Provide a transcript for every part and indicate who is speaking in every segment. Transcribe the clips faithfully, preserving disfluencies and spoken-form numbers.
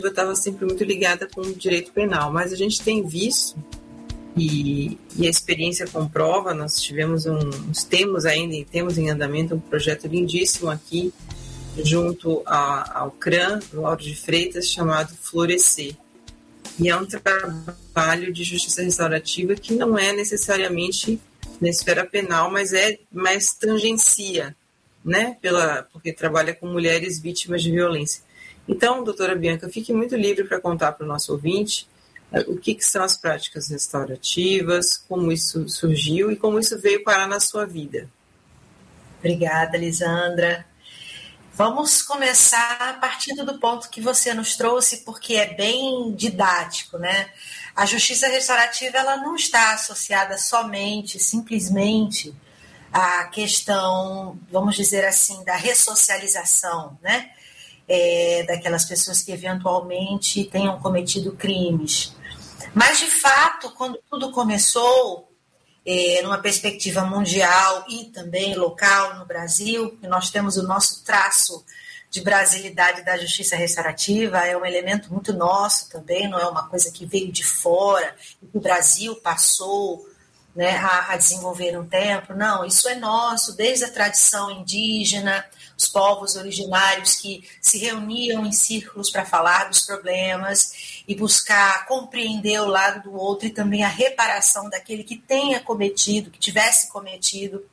Speaker 1: estava sempre muito ligada com o direito penal, mas a gente tem visto, e, e a experiência comprova, nós tivemos um, nós temos ainda, temos em andamento um projeto lindíssimo aqui, junto a, ao CRAM, Lauro de Freitas, chamado Florescer. E é um trabalho de justiça restaurativa que não é necessariamente na esfera penal, mas é mais tangencia, né? Pela, porque trabalha com mulheres vítimas de violência. Então, doutora Bianca, fique muito livre para contar para o nosso ouvinte o que, que são as práticas restaurativas, como isso surgiu e como isso veio parar na sua vida.
Speaker 2: Obrigada, Lisandra. Vamos começar partindo do ponto que você nos trouxe, porque é bem didático, né? A justiça restaurativa, ela não está associada somente, simplesmente, à questão, vamos dizer assim, da ressocialização, né? É, daquelas pessoas que eventualmente tenham cometido crimes. Mas, de fato, quando tudo começou, É, numa perspectiva mundial e também local no Brasil, e nós temos o nosso traço de brasilidade da justiça restaurativa, é um elemento muito nosso também, não é uma coisa que veio de fora, e que o Brasil passou, né, a, a desenvolver um tempo. Não, isso é nosso, desde a tradição indígena, os povos originários que se reuniam em círculos para falar dos problemas e buscar compreender o lado do outro e também a reparação daquele que tenha cometido, que tivesse cometido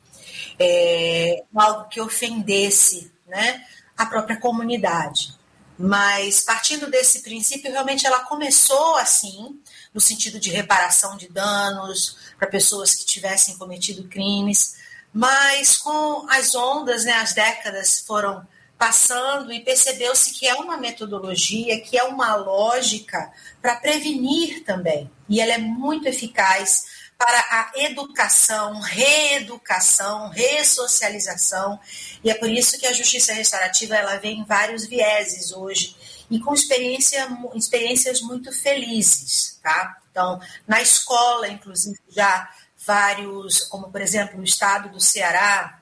Speaker 2: é, algo que ofendesse, né, a própria comunidade. Mas, partindo desse princípio, realmente ela começou assim, no sentido de reparação de danos para pessoas que tivessem cometido crimes, mas com as ondas, né, as décadas foram passando e percebeu-se que é uma metodologia, que é uma lógica para prevenir também. E ela é muito eficaz para a educação, reeducação, ressocialização. E é por isso que a justiça restaurativa ela vem em vários vieses hoje e com experiência, experiências muito felizes, tá? Então, na escola, inclusive, já vários, como por exemplo o estado do Ceará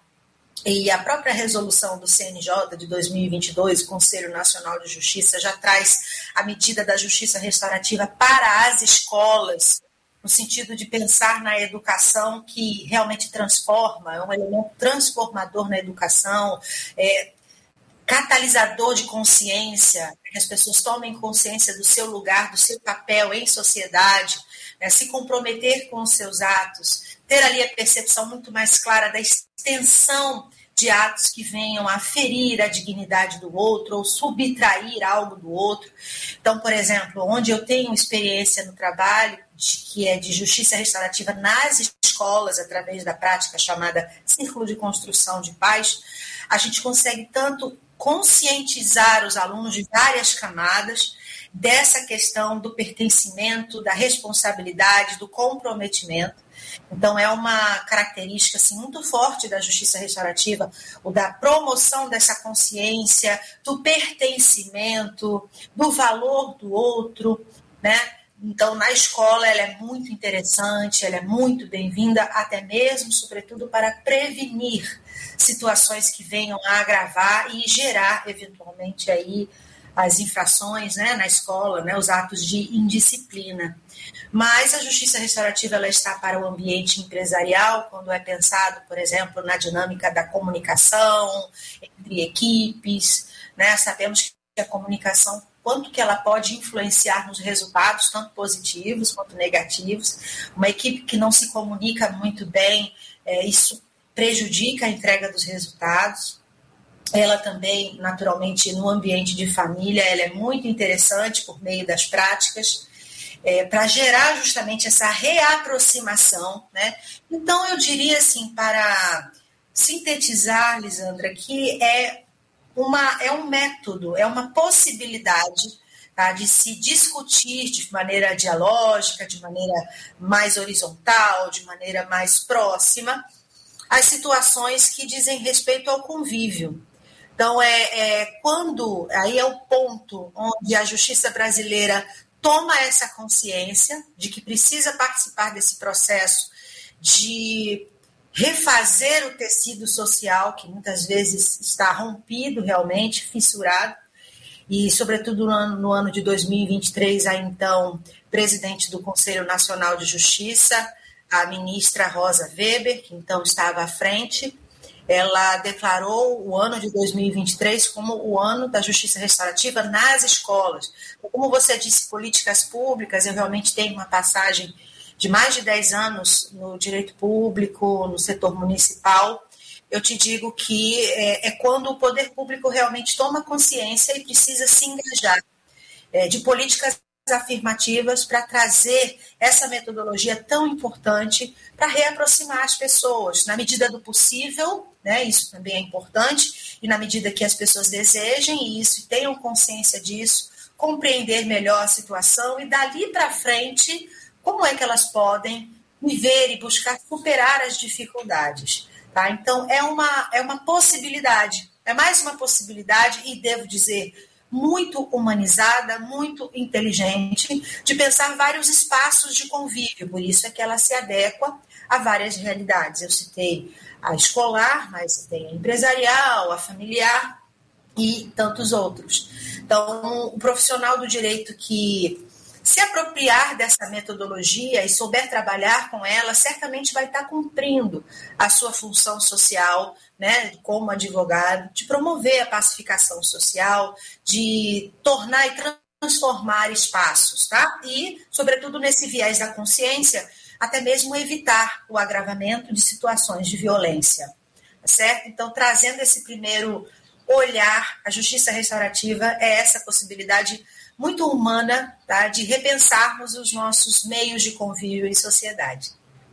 Speaker 2: e a própria resolução do C N J de dois mil e vinte e dois, o Conselho Nacional de Justiça, já traz a medida da justiça restaurativa para as escolas, no sentido de pensar na educação que realmente transforma, é um elemento transformador na educação, é, catalisador de consciência, que as pessoas tomem consciência do seu lugar, do seu papel em sociedade, né, se comprometer com os seus atos, ter ali a percepção muito mais clara da extensão de atos que venham a ferir a dignidade do outro ou subtrair algo do outro. Então, por exemplo, onde eu tenho experiência no trabalho, de, que é de justiça restaurativa nas escolas, através da prática chamada Círculo de Construção de Paz, a gente consegue tanto conscientizar os alunos de várias camadas dessa questão do pertencimento, da responsabilidade, do comprometimento. Então, é uma característica assim, muito forte da justiça restaurativa, o da promoção dessa consciência, do pertencimento, do valor do outro, né? Então, na escola, ela é muito interessante, ela é muito bem-vinda, até mesmo, sobretudo, para prevenir situações que venham a agravar e gerar, eventualmente, aí, as infrações, né, na escola, né, os atos de indisciplina. Mas a justiça restaurativa ela está para o ambiente empresarial, quando é pensado, por exemplo, na dinâmica da comunicação entre equipes, né? Sabemos que a comunicação, quanto que ela pode influenciar nos resultados, tanto positivos quanto negativos. Uma equipe que não se comunica muito bem, é, isso prejudica a entrega dos resultados. Ela também, naturalmente, no ambiente de família, ela é muito interessante por meio das práticas, é, para gerar justamente essa reaproximação, né? Então, eu diria assim, para sintetizar, Lisandra, que é, uma, é um método, é uma possibilidade, tá, de se discutir de maneira dialógica, de maneira mais horizontal, de maneira mais próxima, as situações que dizem respeito ao convívio. Então, é, é quando, aí é o ponto onde a justiça brasileira toma essa consciência de que precisa participar desse processo de refazer o tecido social, que muitas vezes está rompido realmente, fissurado, e, sobretudo, no ano, no ano de dois mil e vinte e três, a então presidente do Conselho Nacional de Justiça, a ministra Rosa Weber, que então estava à frente, ela declarou o ano de dois mil e vinte e três como o ano da justiça restaurativa nas escolas. Como você disse, políticas públicas, eu realmente tenho uma passagem de mais de dez anos no direito público, no setor municipal. Eu te digo que é, é quando o poder público realmente toma consciência e precisa se engajar é, de políticas afirmativas para trazer essa metodologia tão importante para reaproximar as pessoas, na medida do possível, né, isso também é importante, e na medida que as pessoas desejem isso e tenham consciência disso, compreender melhor a situação e dali para frente, como é que elas podem viver e buscar superar as dificuldades. Tá? Então, é uma, é uma possibilidade, é mais uma possibilidade, e devo dizer, muito humanizada, muito inteligente, de pensar vários espaços de convívio, por isso é que ela se adequa a várias realidades. Eu citei a escolar, mas tem a empresarial, a familiar e tantos outros. Então, o profissional do direito que se apropriar dessa metodologia e souber trabalhar com ela, certamente vai estar cumprindo a sua função social, né, como advogado, de promover a pacificação social, de tornar e transformar espaços, tá? E, sobretudo, nesse viés da consciência, até mesmo evitar o agravamento de situações de violência, tá certo? Então, trazendo esse primeiro olhar, a justiça restaurativa é essa possibilidade muito humana, tá, de repensarmos os nossos meios de convívio em sociedade.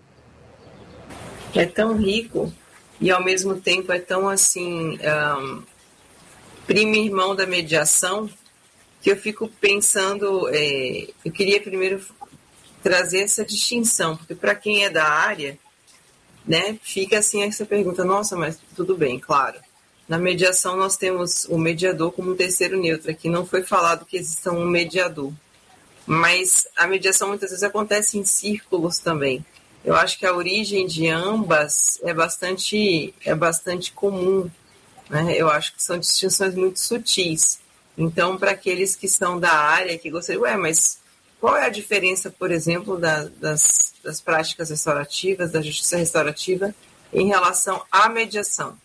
Speaker 1: É tão rico e, ao mesmo tempo, é tão, assim, um, primo irmão da mediação, que eu fico pensando, é, eu queria primeiro trazer essa distinção, porque para quem é da área, né, fica assim essa pergunta, nossa, mas tudo bem, claro. Na mediação, nós temos o mediador como um terceiro neutro. Aqui não foi falado que exista um mediador. Mas a mediação muitas vezes acontece em círculos também. Eu acho que a origem de ambas é bastante, é bastante comum, né? Eu acho que são distinções muito sutis. Então, para aqueles que são da área, que gostariam, ué, mas qual é a diferença, por exemplo, da, das, das práticas restaurativas, da justiça restaurativa, em relação à mediação?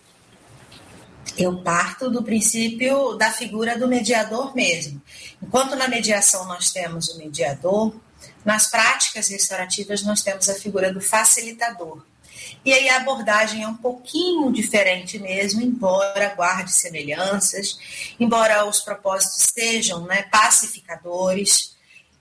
Speaker 2: Eu parto do princípio da figura do mediador mesmo. Enquanto na mediação nós temos o mediador, nas práticas restaurativas nós temos a figura do facilitador. E aí a abordagem é um pouquinho diferente mesmo, embora guarde semelhanças, embora os propósitos sejam, né, pacificadores.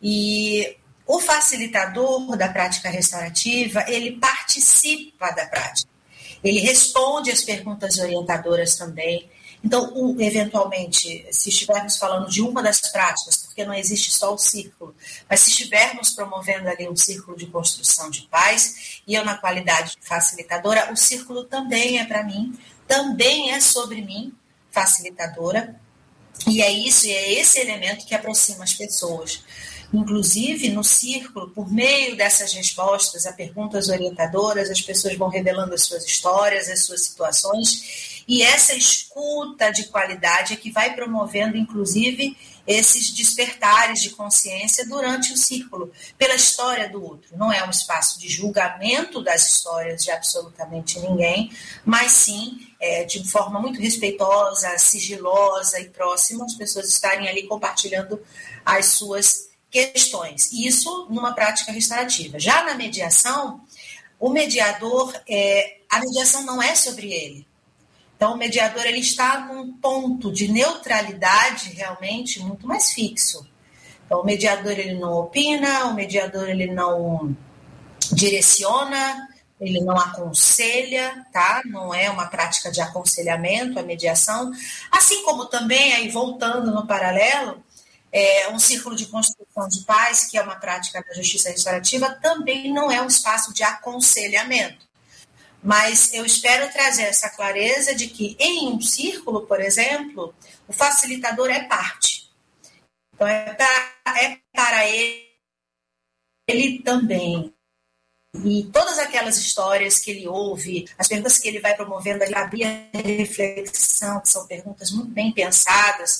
Speaker 2: E o facilitador da prática restaurativa, ele participa da prática. Ele responde às perguntas orientadoras também. Então, um, eventualmente, se estivermos falando de uma das práticas, porque não existe só o círculo, mas se estivermos promovendo ali um círculo de construção de paz, e eu na qualidade de facilitadora, o círculo também é para mim, também é sobre mim, facilitadora, e é isso, e é esse elemento que aproxima as pessoas. Inclusive, no círculo, por meio dessas respostas a perguntas orientadoras, as pessoas vão revelando as suas histórias, as suas situações, e essa escuta de qualidade é que vai promovendo, inclusive, esses despertares de consciência durante o círculo, pela história do outro. Não é um espaço de julgamento das histórias de absolutamente ninguém, mas sim, é, de forma muito respeitosa, sigilosa e próxima, as pessoas estarem ali compartilhando as suas questões. Isso numa prática restaurativa. Já na mediação, o mediador, é, a mediação não é sobre ele. Então, o mediador ele está num ponto de neutralidade realmente muito mais fixo. Então, o mediador ele não opina, o mediador ele não direciona, ele não aconselha, tá? Não é uma prática de aconselhamento, a mediação. Assim como também, aí voltando no paralelo, é, um círculo de construção de paz, que é uma prática da justiça restaurativa, também não é um espaço de aconselhamento. Mas eu espero trazer essa clareza de que em um círculo, por exemplo, o facilitador é parte. Então, é para, é para ele, ele também. E todas aquelas histórias que ele ouve, as perguntas que ele vai promovendo ali, abrir a reflexão, que são perguntas muito bem pensadas,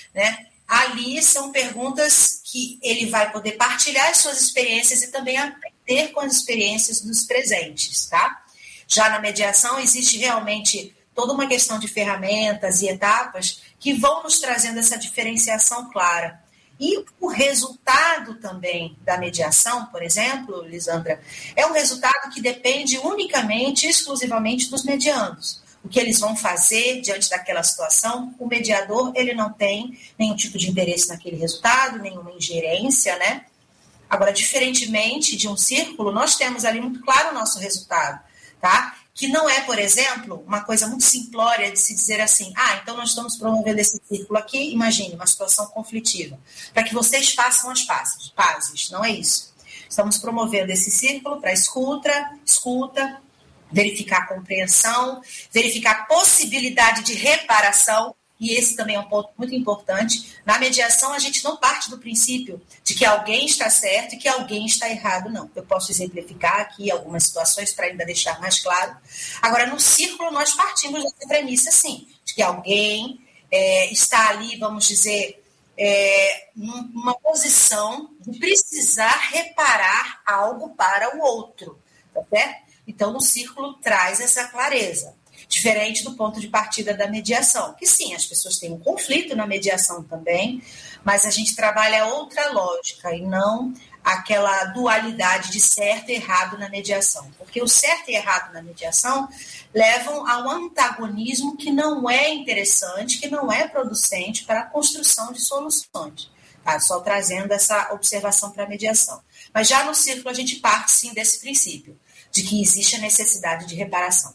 Speaker 2: né? Ali são perguntas que ele vai poder partilhar as suas experiências e também aprender com as experiências dos presentes, tá? Já na mediação existe realmente toda uma questão de ferramentas e etapas que vão nos trazendo essa diferenciação clara. E o resultado também da mediação, por exemplo, Lisandra, é um resultado que depende unicamente, exclusivamente dos mediandos. O que eles vão fazer diante daquela situação, o mediador ele não tem nenhum tipo de interesse naquele resultado, nenhuma ingerência, né? Agora, diferentemente de um círculo, nós temos ali muito claro o nosso resultado, tá? Que não é, por exemplo, uma coisa muito simplória de se dizer assim, ah, então nós estamos promovendo esse círculo aqui, imagine, uma situação conflitiva, para que vocês façam as pazes, pazes, não é isso. Estamos promovendo esse círculo para escuta, escuta, verificar a compreensão, verificar a possibilidade de reparação, e esse também é um ponto muito importante. Na mediação, a gente não parte do princípio de que alguém está certo e que alguém está errado, não. Eu posso exemplificar aqui algumas situações para ainda deixar mais claro. Agora, no círculo, nós partimos dessa premissa, sim, de que alguém é, está ali, vamos dizer, é, numa posição de precisar reparar algo para o outro, tá certo? Então, no círculo traz essa clareza. Diferente do ponto de partida da mediação, que sim, as pessoas têm um conflito na mediação também, mas a gente trabalha outra lógica e não aquela dualidade de certo e errado na mediação. Porque o certo e errado na mediação levam a um antagonismo que não é interessante, que não é producente para a construção de soluções. Tá? Só trazendo essa observação para a mediação. Mas já no círculo a gente parte sim desse princípio, de que existe a necessidade de reparação.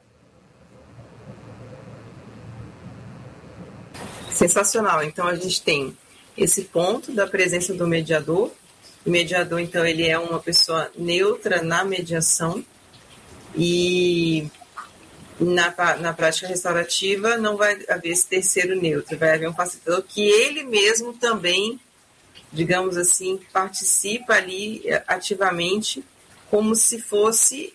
Speaker 1: Sensacional. Então, a gente tem esse ponto da presença do mediador. O mediador, então, ele é uma pessoa neutra na mediação e na, na prática restaurativa não vai haver esse terceiro neutro, vai haver um facilitador que ele mesmo também, digamos assim, participa ali ativamente como se fosse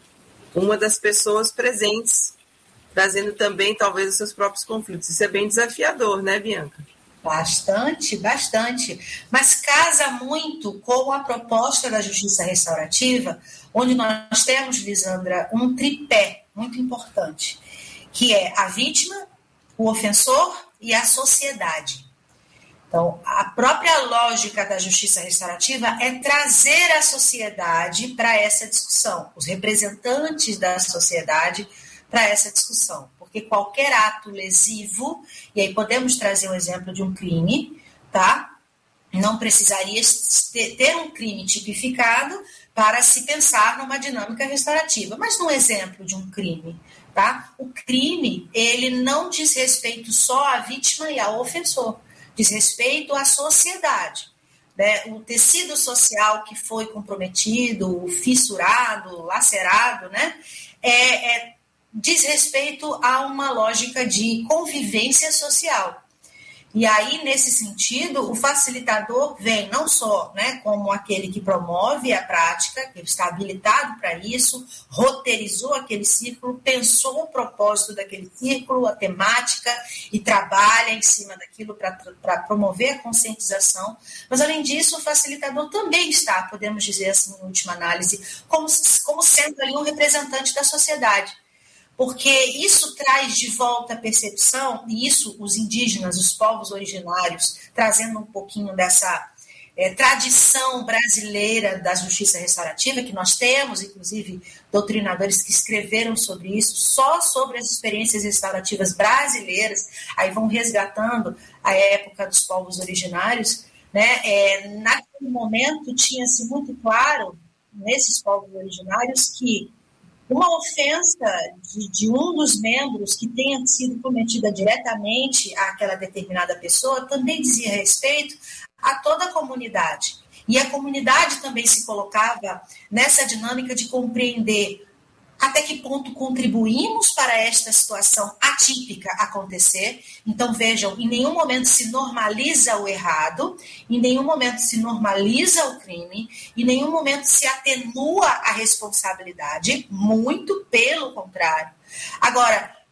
Speaker 1: uma das pessoas presentes, trazendo também, talvez, os seus próprios conflitos. Isso é bem desafiador, né, Bianca?
Speaker 2: Bastante, bastante. Mas casa muito com a proposta da justiça restaurativa, onde nós temos, Lisandra, um tripé muito importante, que é a vítima, o ofensor e a sociedade. Então, a própria lógica da justiça restaurativa é trazer a sociedade para essa discussão, os representantes da sociedade para essa discussão, porque qualquer ato lesivo, e aí podemos trazer um exemplo de um crime, tá? Não precisaria ter um crime tipificado para se pensar numa dinâmica restaurativa, mas num exemplo de um crime, tá? O crime, ele não diz respeito só à vítima e ao ofensor, diz respeito à sociedade, né? O tecido social que foi comprometido, fissurado, lacerado, né? É, é diz respeito a uma lógica de convivência social. E aí, nesse sentido, o facilitador vem não só, né, como aquele que promove a prática, que está habilitado para isso, roteirizou aquele círculo, pensou o propósito daquele círculo, a temática, e trabalha em cima daquilo para promover a conscientização. Mas, além disso, o facilitador também está, podemos dizer assim, em última análise, como, como sendo ali um representante da sociedade. Porque isso traz de volta a percepção, e isso os indígenas, os povos originários, trazendo um pouquinho dessa é, tradição brasileira da justiça restaurativa, que nós temos, inclusive, doutrinadores que escreveram sobre isso, só sobre as experiências restaurativas brasileiras, aí vão resgatando a época dos povos originários, né? É, naquele momento tinha-se muito claro, nesses povos originários, que uma ofensa de, de um dos membros que tenha sido cometida diretamente àquela determinada pessoa também dizia respeito a toda a comunidade. E a comunidade também se colocava nessa dinâmica de compreender até que ponto contribuímos para esta situação atípica acontecer. Então, vejam, em nenhum momento se normaliza o errado, em nenhum momento se normaliza o crime, em nenhum momento se atenua a responsabilidade, muito pelo contrário. Agora,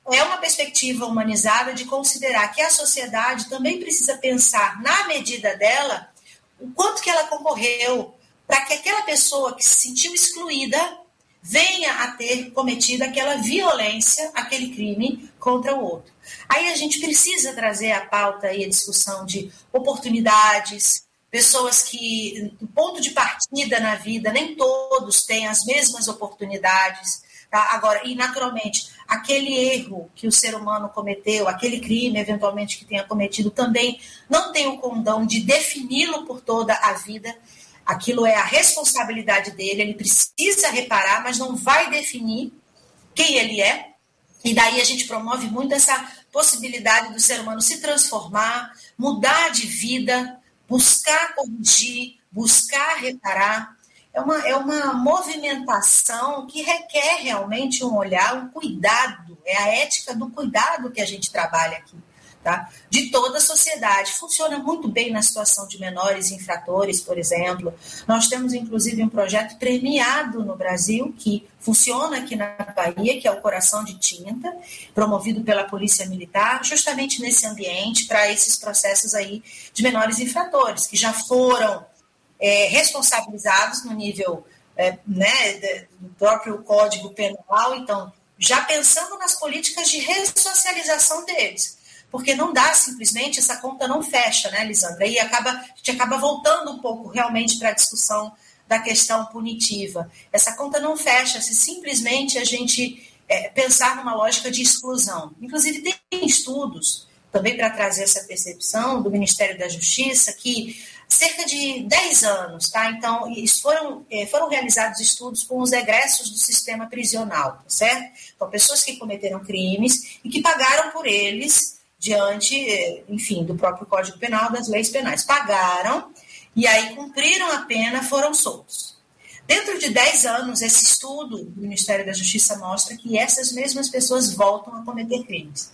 Speaker 2: é uma perspectiva humanizada de considerar que a sociedade também precisa pensar, na medida dela, o quanto que ela concorreu para que aquela pessoa que se sentiu excluída venha a ter cometido aquela violência, aquele crime contra o outro. Aí a gente precisa trazer à pauta e a discussão de oportunidades, pessoas que, do ponto de partida na vida, nem todos têm as mesmas oportunidades. Tá? Agora, e naturalmente, aquele erro que o ser humano cometeu, aquele crime, eventualmente, que tenha cometido, também não tem o condão de defini-lo por toda a vida. Aquilo é a responsabilidade dele, ele precisa reparar, mas não vai definir quem ele é. E daí a gente promove muito essa possibilidade do ser humano se transformar, mudar de vida, buscar corrigir, buscar reparar. É uma, é uma movimentação que requer realmente um olhar, um cuidado. É a ética do cuidado que a gente trabalha aqui, tá? De toda a sociedade. Funciona muito bem na situação de menores infratores, por exemplo. Nós temos, inclusive, um projeto premiado no Brasil, que funciona aqui na Bahia, que é o Coração de Tinta, promovido pela Polícia Militar, justamente nesse ambiente, para esses processos aí de menores infratores, que já foram é, responsabilizados no nível é, né, do próprio Código Penal. Então, já pensando nas políticas de ressocialização deles. Porque não dá simplesmente, essa conta não fecha, né, Lisandra? E acaba, a gente acaba voltando um pouco realmente para a discussão da questão punitiva. Essa conta não fecha se simplesmente a gente é, pensar numa lógica de exclusão. Inclusive, tem estudos também para trazer essa percepção do Ministério da Justiça que cerca de dez anos, tá? Então, foram, foram realizados estudos com os egressos do sistema prisional, certo? Então, pessoas que cometeram crimes e que pagaram por eles diante, enfim, do próprio Código Penal, das leis penais. Pagaram e aí cumpriram a pena, foram soltos. Dentro de dez anos, esse estudo do Ministério da Justiça mostra que essas mesmas pessoas voltam a cometer crimes.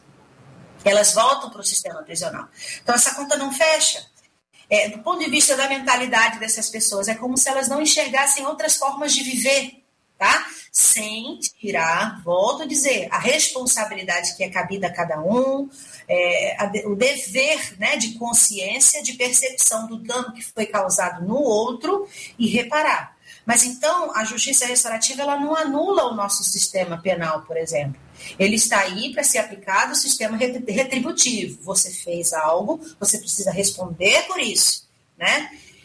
Speaker 2: Elas voltam para o sistema prisional. Então, essa conta não fecha. É, do ponto de vista da mentalidade dessas pessoas, é como se elas não enxergassem outras formas de viver, tá? Sem tirar, volto a dizer, a responsabilidade que é cabida a cada um, é, a, o dever, né, de consciência, de percepção do dano que foi causado no outro e reparar. Mas então, a justiça restaurativa, ela não anula o nosso sistema penal, por exemplo. Ele está aí para ser aplicado o sistema retributivo. Você fez algo, você precisa responder por isso, né?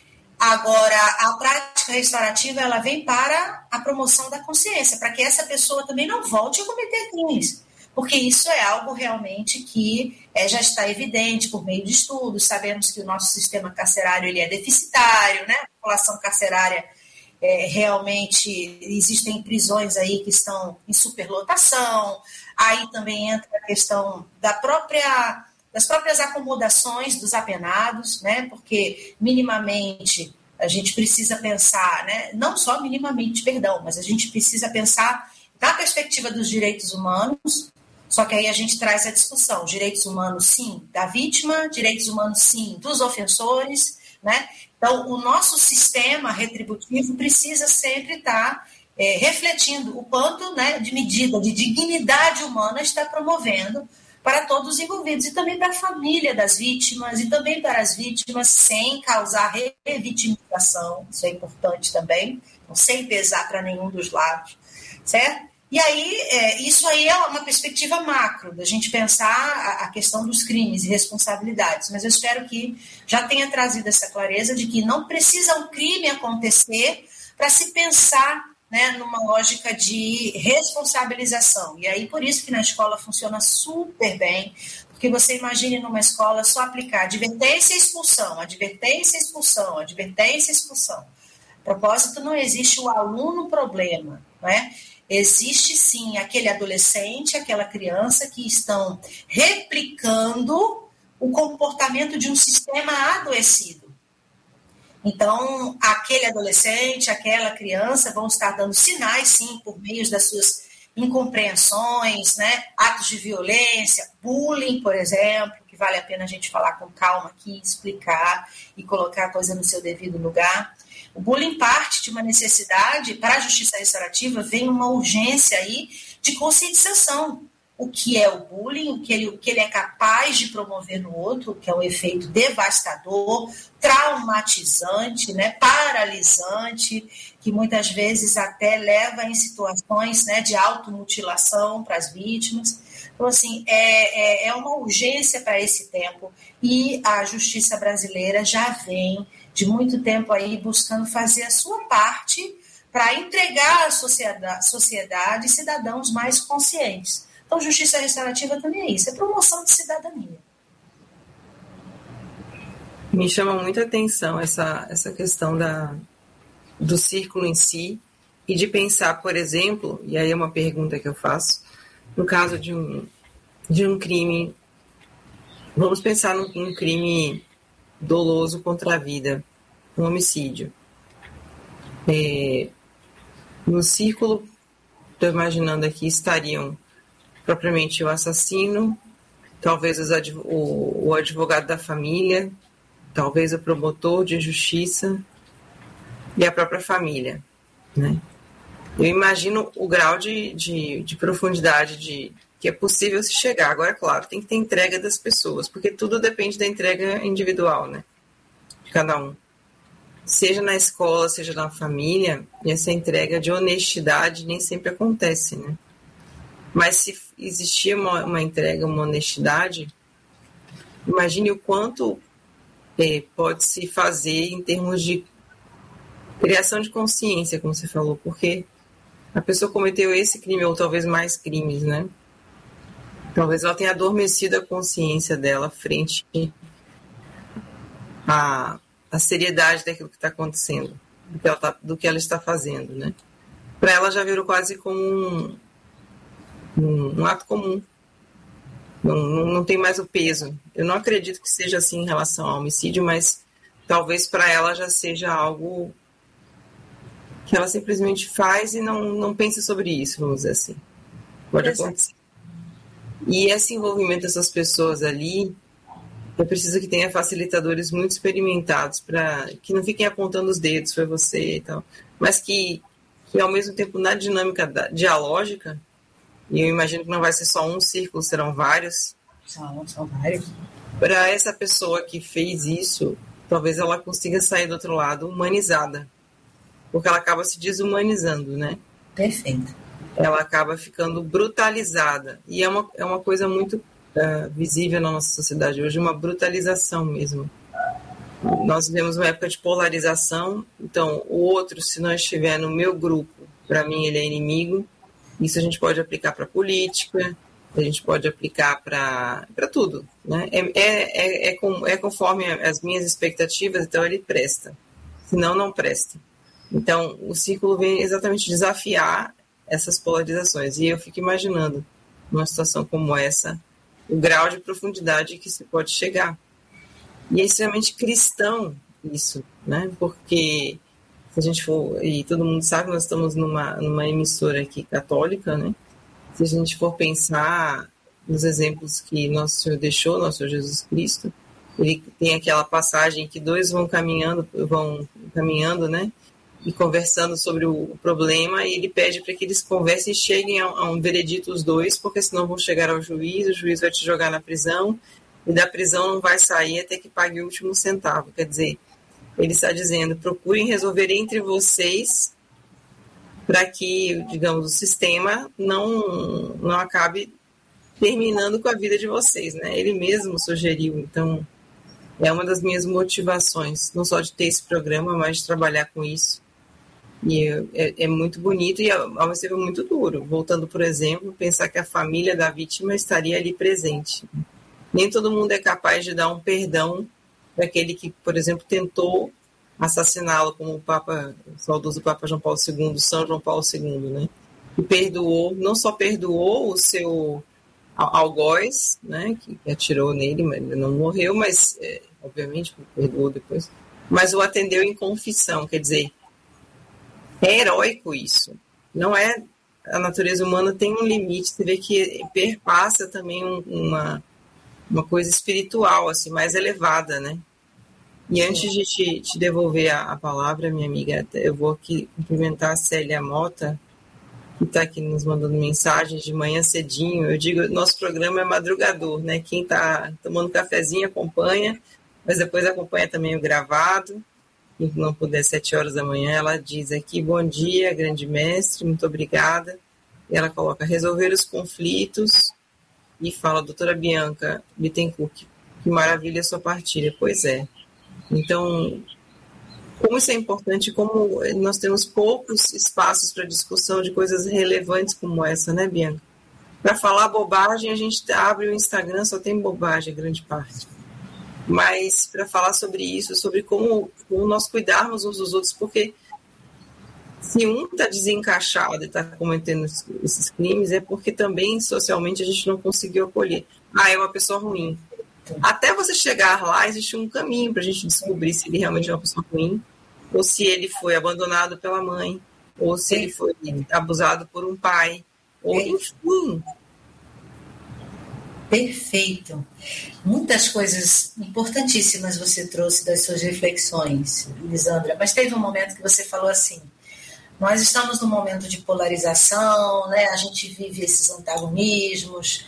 Speaker 2: Agora, a prática restaurativa, ela vem para a promoção da consciência, para que essa pessoa também não volte a cometer crimes. Porque isso é algo realmente que é, já está evidente por meio de estudos. Sabemos que o nosso sistema carcerário ele é deficitário, né? A população carcerária É, realmente existem prisões aí que estão em superlotação, aí também entra a questão da própria, das próprias acomodações dos apenados, né, porque minimamente a gente precisa pensar, né, não só minimamente, perdão, mas a gente precisa pensar da perspectiva dos direitos humanos, só que aí a gente traz a discussão, direitos humanos sim da vítima, direitos humanos sim dos ofensores, né? Então, o nosso sistema retributivo precisa sempre estar é, refletindo o quanto, né, de medida de dignidade humana está promovendo para todos os envolvidos e também para a família das vítimas e também para as vítimas sem causar revitimização, isso é importante também, então, sem pesar para nenhum dos lados, certo? E aí, é, isso aí é uma perspectiva macro, da gente pensar a, a questão dos crimes e responsabilidades, mas eu espero que já tenha trazido essa clareza de que não precisa um crime acontecer para se pensar, né, numa lógica de responsabilização. E aí, por isso que na escola funciona super bem, porque você imagine numa escola só aplicar advertência e expulsão, advertência e expulsão, advertência e expulsão. A propósito, não existe o aluno problema, não é? Existe sim aquele adolescente, aquela criança que estão replicando o comportamento de um sistema adoecido. Então, aquele adolescente, aquela criança vão estar dando sinais, sim, por meio das suas incompreensões, né? Atos de violência, bullying, por exemplo, que vale a pena a gente falar com calma aqui, explicar e colocar a coisa no seu devido lugar. O bullying parte de uma necessidade, para a justiça restaurativa, vem uma urgência aí de conscientização, o que é o bullying, o que ele, o que ele é capaz de promover no outro, que é um efeito devastador, traumatizante, né, paralisante, que muitas vezes até leva em situações, né, de automutilação para as vítimas. Então, assim, é, é, é uma urgência para esse tempo, e a justiça brasileira já vem de muito tempo aí buscando fazer a sua parte para entregar à sociedade, sociedade cidadãos mais conscientes. Então, justiça restaurativa também é isso, é promoção de cidadania.
Speaker 1: Me chama muita atenção essa, essa questão da, do círculo em si, e de pensar, por exemplo, e aí é uma pergunta que eu faço, no caso de um, de um crime, vamos pensar num, num crime doloso contra a vida, um homicídio. É, no círculo, estou imaginando aqui, estariam propriamente o assassino, talvez os adv- o, o advogado da família, talvez o promotor de justiça e a própria família, né? Eu imagino o grau de, de, de profundidade de, que é possível se chegar. Agora, é claro, tem que ter entrega das pessoas, porque tudo depende da entrega individual, né? De cada um. Seja na escola, seja na família, e essa entrega de honestidade nem sempre acontece, né? Mas se existir uma, uma entrega, uma honestidade, imagine o quanto é, pode se fazer em termos de criação de consciência, como você falou, porque a pessoa cometeu esse crime, ou talvez mais crimes, né? Talvez ela tenha adormecido a consciência dela frente à, à seriedade daquilo que está acontecendo, do que, ela tá, do que ela está fazendo, né? Para ela já virou quase como um, um, um ato comum. Não, não, não tem mais o peso. Eu não acredito que seja assim em relação ao homicídio, mas talvez para ela já seja algo que ela simplesmente faz e não, não pensa sobre isso, vamos dizer assim. Pode acontecer. E esse envolvimento dessas pessoas ali, eu preciso que tenha facilitadores muito experimentados, para que não fiquem apontando os dedos, foi você e tal, mas que, que ao mesmo tempo, na dinâmica da, dialógica, e eu imagino que não vai ser só um círculo, serão vários.
Speaker 2: São, são vários.
Speaker 1: Para essa pessoa que fez isso, talvez ela consiga sair do outro lado humanizada, porque ela acaba se desumanizando, né?
Speaker 2: Perfeito.
Speaker 1: Ela acaba ficando brutalizada. E é uma, é uma coisa muito uh, visível na nossa sociedade hoje, uma brutalização mesmo. Nós vivemos uma época de polarização, então o outro, se não estiver no meu grupo, para mim ele é inimigo. Isso a gente pode aplicar para a política, a gente pode aplicar para tudo, né? É, é, é, é, com, é conforme as minhas expectativas, então ele presta. Senão, não presta. Então, o círculo vem exatamente desafiar essas polarizações. E eu fico imaginando, numa situação como essa, o grau de profundidade que se pode chegar. E é extremamente cristão isso, né? Porque se a gente for, e todo mundo sabe, nós estamos numa, numa emissora aqui católica, né? Se a gente for pensar nos exemplos que Nosso Senhor deixou, Nosso Senhor Jesus Cristo, ele tem aquela passagem que dois vão caminhando, vão caminhando, né? E conversando sobre o problema, e ele pede para que eles conversem e cheguem a, a um veredito os dois, porque senão vão chegar ao juiz, o juiz vai te jogar na prisão, e da prisão não vai sair até que pague o último centavo. Quer dizer, ele está dizendo, procurem resolver entre vocês para que, digamos, o sistema não, não acabe terminando com a vida de vocês, né? Ele mesmo sugeriu, então, é uma das minhas motivações, não só de ter esse programa, mas de trabalhar com isso. E é, é muito bonito e ao mesmo tempo muito duro. Voltando, por exemplo, pensar que a família da vítima estaria ali presente. Nem todo mundo é capaz de dar um perdão para aquele que, por exemplo, tentou assassiná-lo, como o Papa, o saudoso Papa João Paulo segundo, São João Paulo segundo, né? E perdoou, não só perdoou o seu algoz, né, que atirou nele, mas ele não morreu, mas, é, obviamente, perdoou depois, mas o atendeu em confissão, quer dizer, é heróico isso. Não é, a natureza humana tem um limite, você vê que perpassa também um, uma, uma coisa espiritual, assim, mais elevada, né? E antes de te, te devolver a, a palavra, minha amiga, eu vou aqui cumprimentar a Célia Mota, que está aqui nos mandando mensagens de manhã cedinho. Eu digo, nosso programa é madrugador, né? Quem está tomando cafezinho acompanha, mas depois acompanha também o gravado. Quem não puder, sete horas da manhã, ela diz aqui, bom dia, grande mestre, muito obrigada. E ela coloca, resolver os conflitos, e fala, doutora Bianca Bittencourt, que maravilha a sua partilha. Pois é. Então, como isso é importante, como nós temos poucos espaços para discussão de coisas relevantes como essa, né, Bianca? Para falar bobagem, a gente abre o Instagram, só tem bobagem, grande parte. Mas para falar sobre isso, sobre como, como nós cuidarmos uns dos outros, porque se um está desencaixado e está cometendo esses crimes, é porque também socialmente a gente não conseguiu acolher. Ah, é uma pessoa ruim. Até você chegar lá, existe um caminho para a gente descobrir se ele realmente é uma pessoa ruim, ou se ele foi abandonado pela mãe, ou se ele foi abusado por um pai, ou enfim.
Speaker 2: Perfeito. Muitas coisas importantíssimas você trouxe das suas reflexões, Lisandra, mas teve um momento que você falou assim, nós estamos num momento de polarização, né? A gente vive esses antagonismos,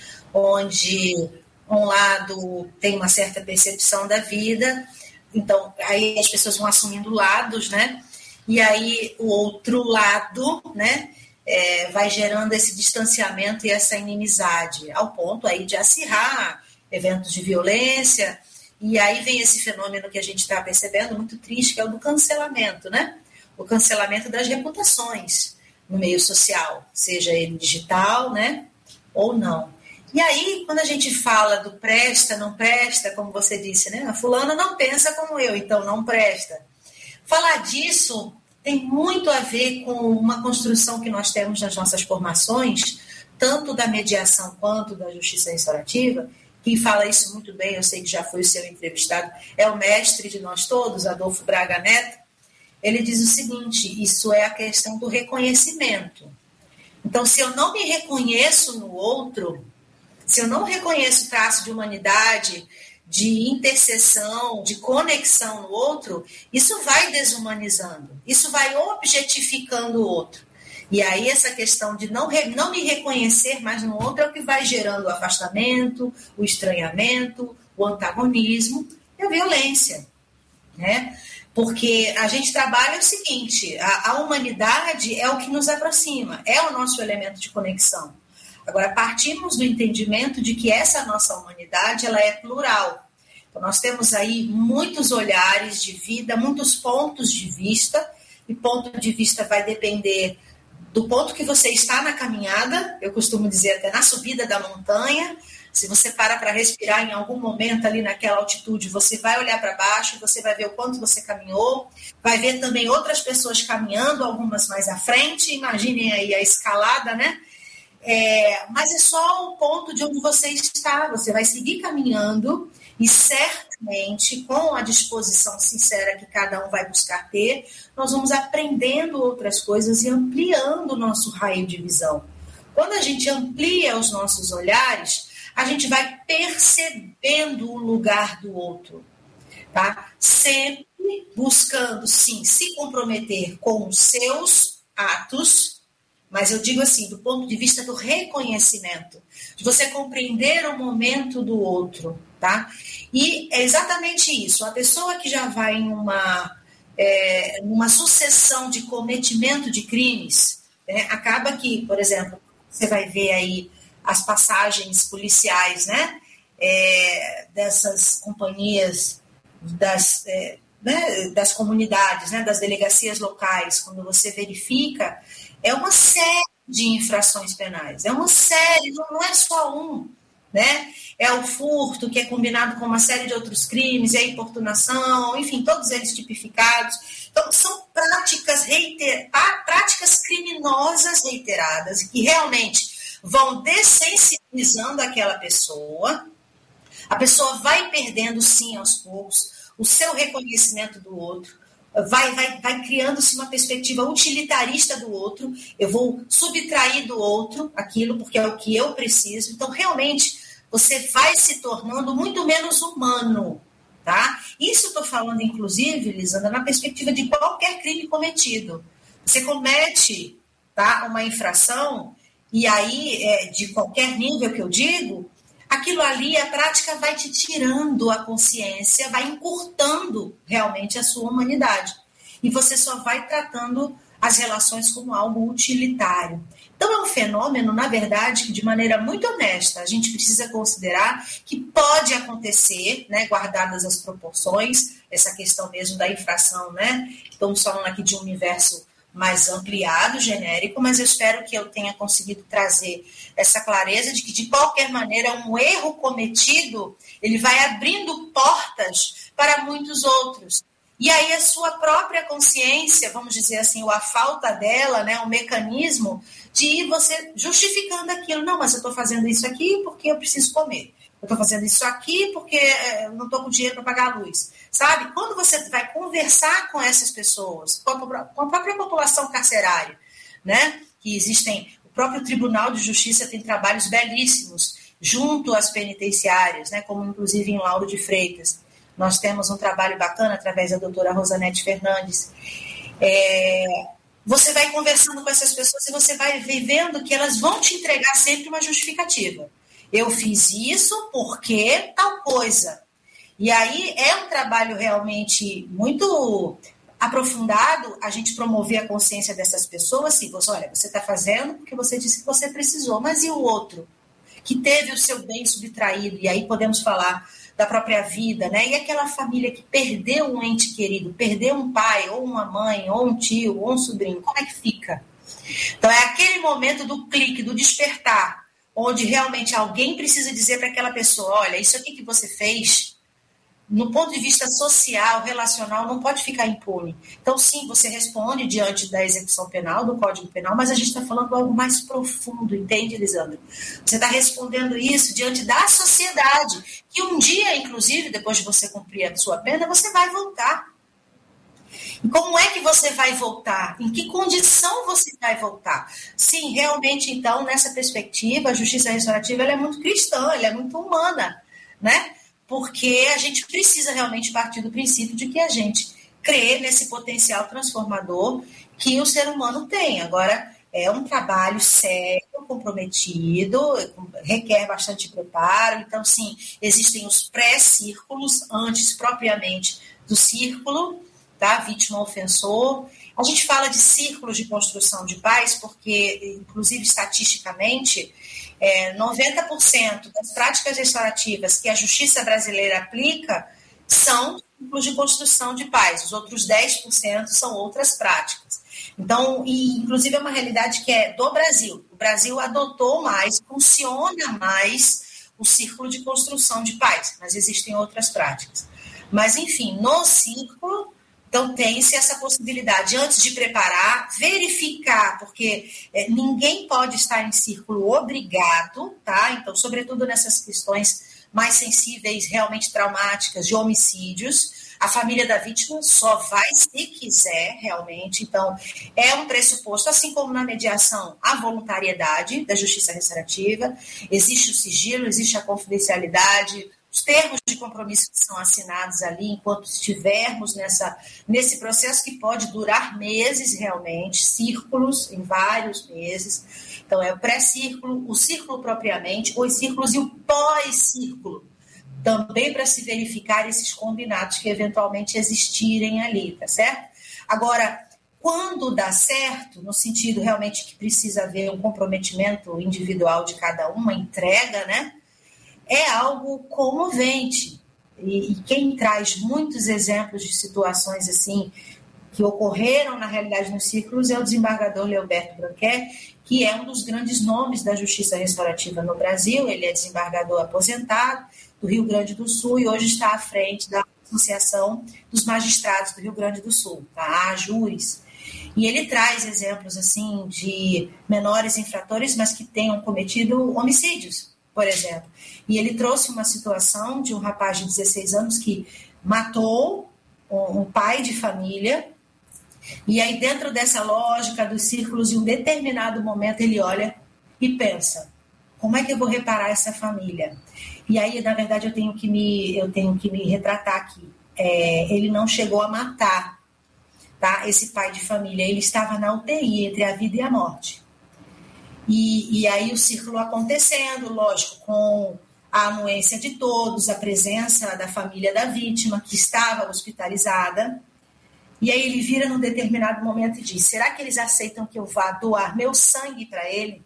Speaker 2: onde um lado tem uma certa percepção da vida, então aí as pessoas vão assumindo lados, né? E aí o outro lado, né, é, vai gerando esse distanciamento e essa inimizade, ao ponto aí de acirrar eventos de violência, e aí vem esse fenômeno que a gente está percebendo, muito triste, que é o do cancelamento, né? O cancelamento das reputações no meio social, seja ele digital, né, ou não. E aí, quando a gente fala do presta, não presta, como você disse, né? A fulana não pensa como eu, então não presta. Falar disso tem muito a ver com uma construção que nós temos nas nossas formações, tanto da mediação quanto da justiça restaurativa. Quem fala isso muito bem, eu sei que já foi o seu entrevistado, é o mestre de nós todos, Adolfo Braga Neto. Ele diz o seguinte, isso é a questão do reconhecimento. Então, se eu não me reconheço no outro, se eu não reconheço traço de humanidade, de interseção, de conexão no outro, isso vai desumanizando, isso vai objetificando o outro. E aí essa questão de não, re, não me reconhecer mais no outro é o que vai gerando o afastamento, o estranhamento, o antagonismo e a violência, né? Porque a gente trabalha o seguinte, a, a humanidade é o que nos aproxima, é o nosso elemento de conexão. Agora, partimos do entendimento de que essa nossa humanidade ela é plural. Então, nós temos aí muitos olhares de vida, muitos pontos de vista, e ponto de vista vai depender do ponto que você está na caminhada, eu costumo dizer até na subida da montanha. Se você para para respirar em algum momento ali naquela altitude, você vai olhar para baixo, você vai ver o quanto você caminhou, vai ver também outras pessoas caminhando, algumas mais à frente, imaginem aí a escalada, né? É, mas é só o ponto de onde você está, você vai seguir caminhando e certamente com a disposição sincera que cada um vai buscar ter, nós vamos aprendendo outras coisas e ampliando o nosso raio de visão. Quando a gente amplia os nossos olhares, a gente vai percebendo o lugar do outro, tá? Sempre buscando, sim, se comprometer com os seus atos, mas eu digo assim, do ponto de vista do reconhecimento, de você compreender o momento do outro, tá? E é exatamente isso, a pessoa que já vai em uma, é, uma sucessão de cometimento de crimes, né, acaba que, por exemplo, você vai ver aí as passagens policiais, né, é, dessas companhias, das, é, né, das comunidades, né, das delegacias locais, quando você verifica, é uma série de infrações penais, é uma série, não é só um, né? É o furto, que é combinado com uma série de outros crimes, é a importunação, enfim, todos eles tipificados. Então, são práticas, reiter... práticas criminosas reiteradas, que realmente vão dessensibilizando aquela pessoa, a pessoa vai perdendo, sim, aos poucos, o seu reconhecimento do outro, Vai, vai, vai criando-se uma perspectiva utilitarista do outro, eu vou subtrair do outro aquilo, porque é o que eu preciso. Então, realmente, você vai se tornando muito menos humano, tá? Isso eu estou falando, inclusive, Lisandra, na perspectiva de qualquer crime cometido. Você comete tá? Uma infração, e aí, é, de qualquer nível que eu digo, aquilo ali, a prática vai te tirando a consciência, vai encurtando realmente a sua humanidade. E você só vai tratando as relações como algo utilitário. Então, é um fenômeno, na verdade, que de maneira muito honesta, a gente precisa considerar que pode acontecer, né, guardadas as proporções, essa questão mesmo da infração, né? Estamos falando aqui de um universo mais ampliado, genérico, mas eu espero que eu tenha conseguido trazer essa clareza de que, de qualquer maneira, um erro cometido, ele vai abrindo portas para muitos outros. E aí a sua própria consciência, vamos dizer assim, ou a falta dela, né, um mecanismo de ir você justificando aquilo. Não, mas eu estou fazendo isso aqui porque eu preciso comer. Eu estou fazendo isso aqui porque eu não estou com dinheiro para pagar a luz. Sabe? Quando você vai conversar com essas pessoas, com a, com a própria população carcerária, né, que existem, o próprio Tribunal de Justiça tem trabalhos belíssimos junto às penitenciárias, né, como inclusive em Lauro de Freitas. Nós temos um trabalho bacana através da doutora Rosanete Fernandes. É, você vai conversando com essas pessoas e você vai vendo que elas vão te entregar sempre uma justificativa. Eu fiz isso porque tal coisa. E aí é um trabalho realmente muito aprofundado a gente promover a consciência dessas pessoas. Assim, você, olha, você está fazendo porque você disse que você precisou, mas e o outro? Que teve o seu bem subtraído, e aí podemos falar da própria vida, né? E aquela família que perdeu um ente querido, perdeu um pai, ou uma mãe, ou um tio, ou um sobrinho, como é que fica? Então é aquele momento do clique, do despertar, onde realmente alguém precisa dizer para aquela pessoa, olha, isso aqui que você fez, no ponto de vista social, relacional, não pode ficar impune. Então, sim, você responde diante da execução penal, do Código Penal, mas a gente está falando de algo mais profundo, entende, Elisandro? Você está respondendo isso diante da sociedade, que um dia, inclusive, depois de você cumprir a sua pena, você vai voltar. E como é que você vai voltar? Em que condição você vai voltar? Sim, realmente, então, nessa perspectiva, a justiça restaurativa ela é muito cristã, ela é muito humana, né? Porque a gente precisa realmente partir do princípio de que a gente crê nesse potencial transformador que o ser humano tem. Agora, é um trabalho sério, comprometido, requer bastante preparo. Então, sim, existem os pré-círculos, antes propriamente do círculo, tá? Vítima-ofensor. A gente fala de círculos de construção de paz porque, inclusive, estatisticamente, É, noventa por cento das práticas restaurativas que a justiça brasileira aplica são círculos de construção de paz. Os outros dez por cento são outras práticas. Então, e, inclusive, é uma realidade que é do Brasil. O Brasil adotou mais, funciona mais o círculo de construção de paz, mas existem outras práticas. Mas, enfim, no círculo... Então, tem-se essa possibilidade, antes de preparar, verificar, porque é, ninguém pode estar em círculo obrigado, tá? Então, sobretudo nessas questões mais sensíveis, realmente traumáticas, de homicídios, a família da vítima só vai se quiser, realmente. Então, é um pressuposto, assim como na mediação, a voluntariedade da justiça restaurativa, existe o sigilo, existe a confidencialidade, os termos de compromisso que são assinados ali enquanto estivermos nessa, nesse processo que pode durar meses realmente, círculos em vários meses. Então, é o pré-círculo, o círculo propriamente, os círculos e o pós-círculo, também para se verificar esses combinados que eventualmente existirem ali, tá certo? Agora, quando dá certo, no sentido realmente que precisa haver um comprometimento individual de cada um, uma entrega, né? É algo comovente. E, e quem traz muitos exemplos de situações assim que ocorreram na realidade nos círculos é o desembargador Leoberto Branquet, que é um dos grandes nomes da justiça restaurativa no Brasil. Ele é desembargador aposentado do Rio Grande do Sul e hoje está à frente da Associação dos Magistrados do Rio Grande do Sul, tá? A AJURES. E ele traz exemplos assim de menores infratores, mas que tenham cometido homicídios, por exemplo. E ele trouxe uma situação de um rapaz de dezesseis anos que matou um pai de família, e aí dentro dessa lógica dos círculos, em um determinado momento ele olha e pensa, como é que eu vou reparar essa família? E aí, na verdade, eu tenho que me, eu tenho que me retratar aqui. É, ele não chegou a matar, tá? Esse pai de família, ele estava na U T I, entre a vida e a morte. E, e aí o círculo acontecendo, lógico, com a anuência de todos, a presença da família da vítima, que estava hospitalizada. E aí ele vira num determinado momento e diz, será que eles aceitam que eu vá doar meu sangue para ele?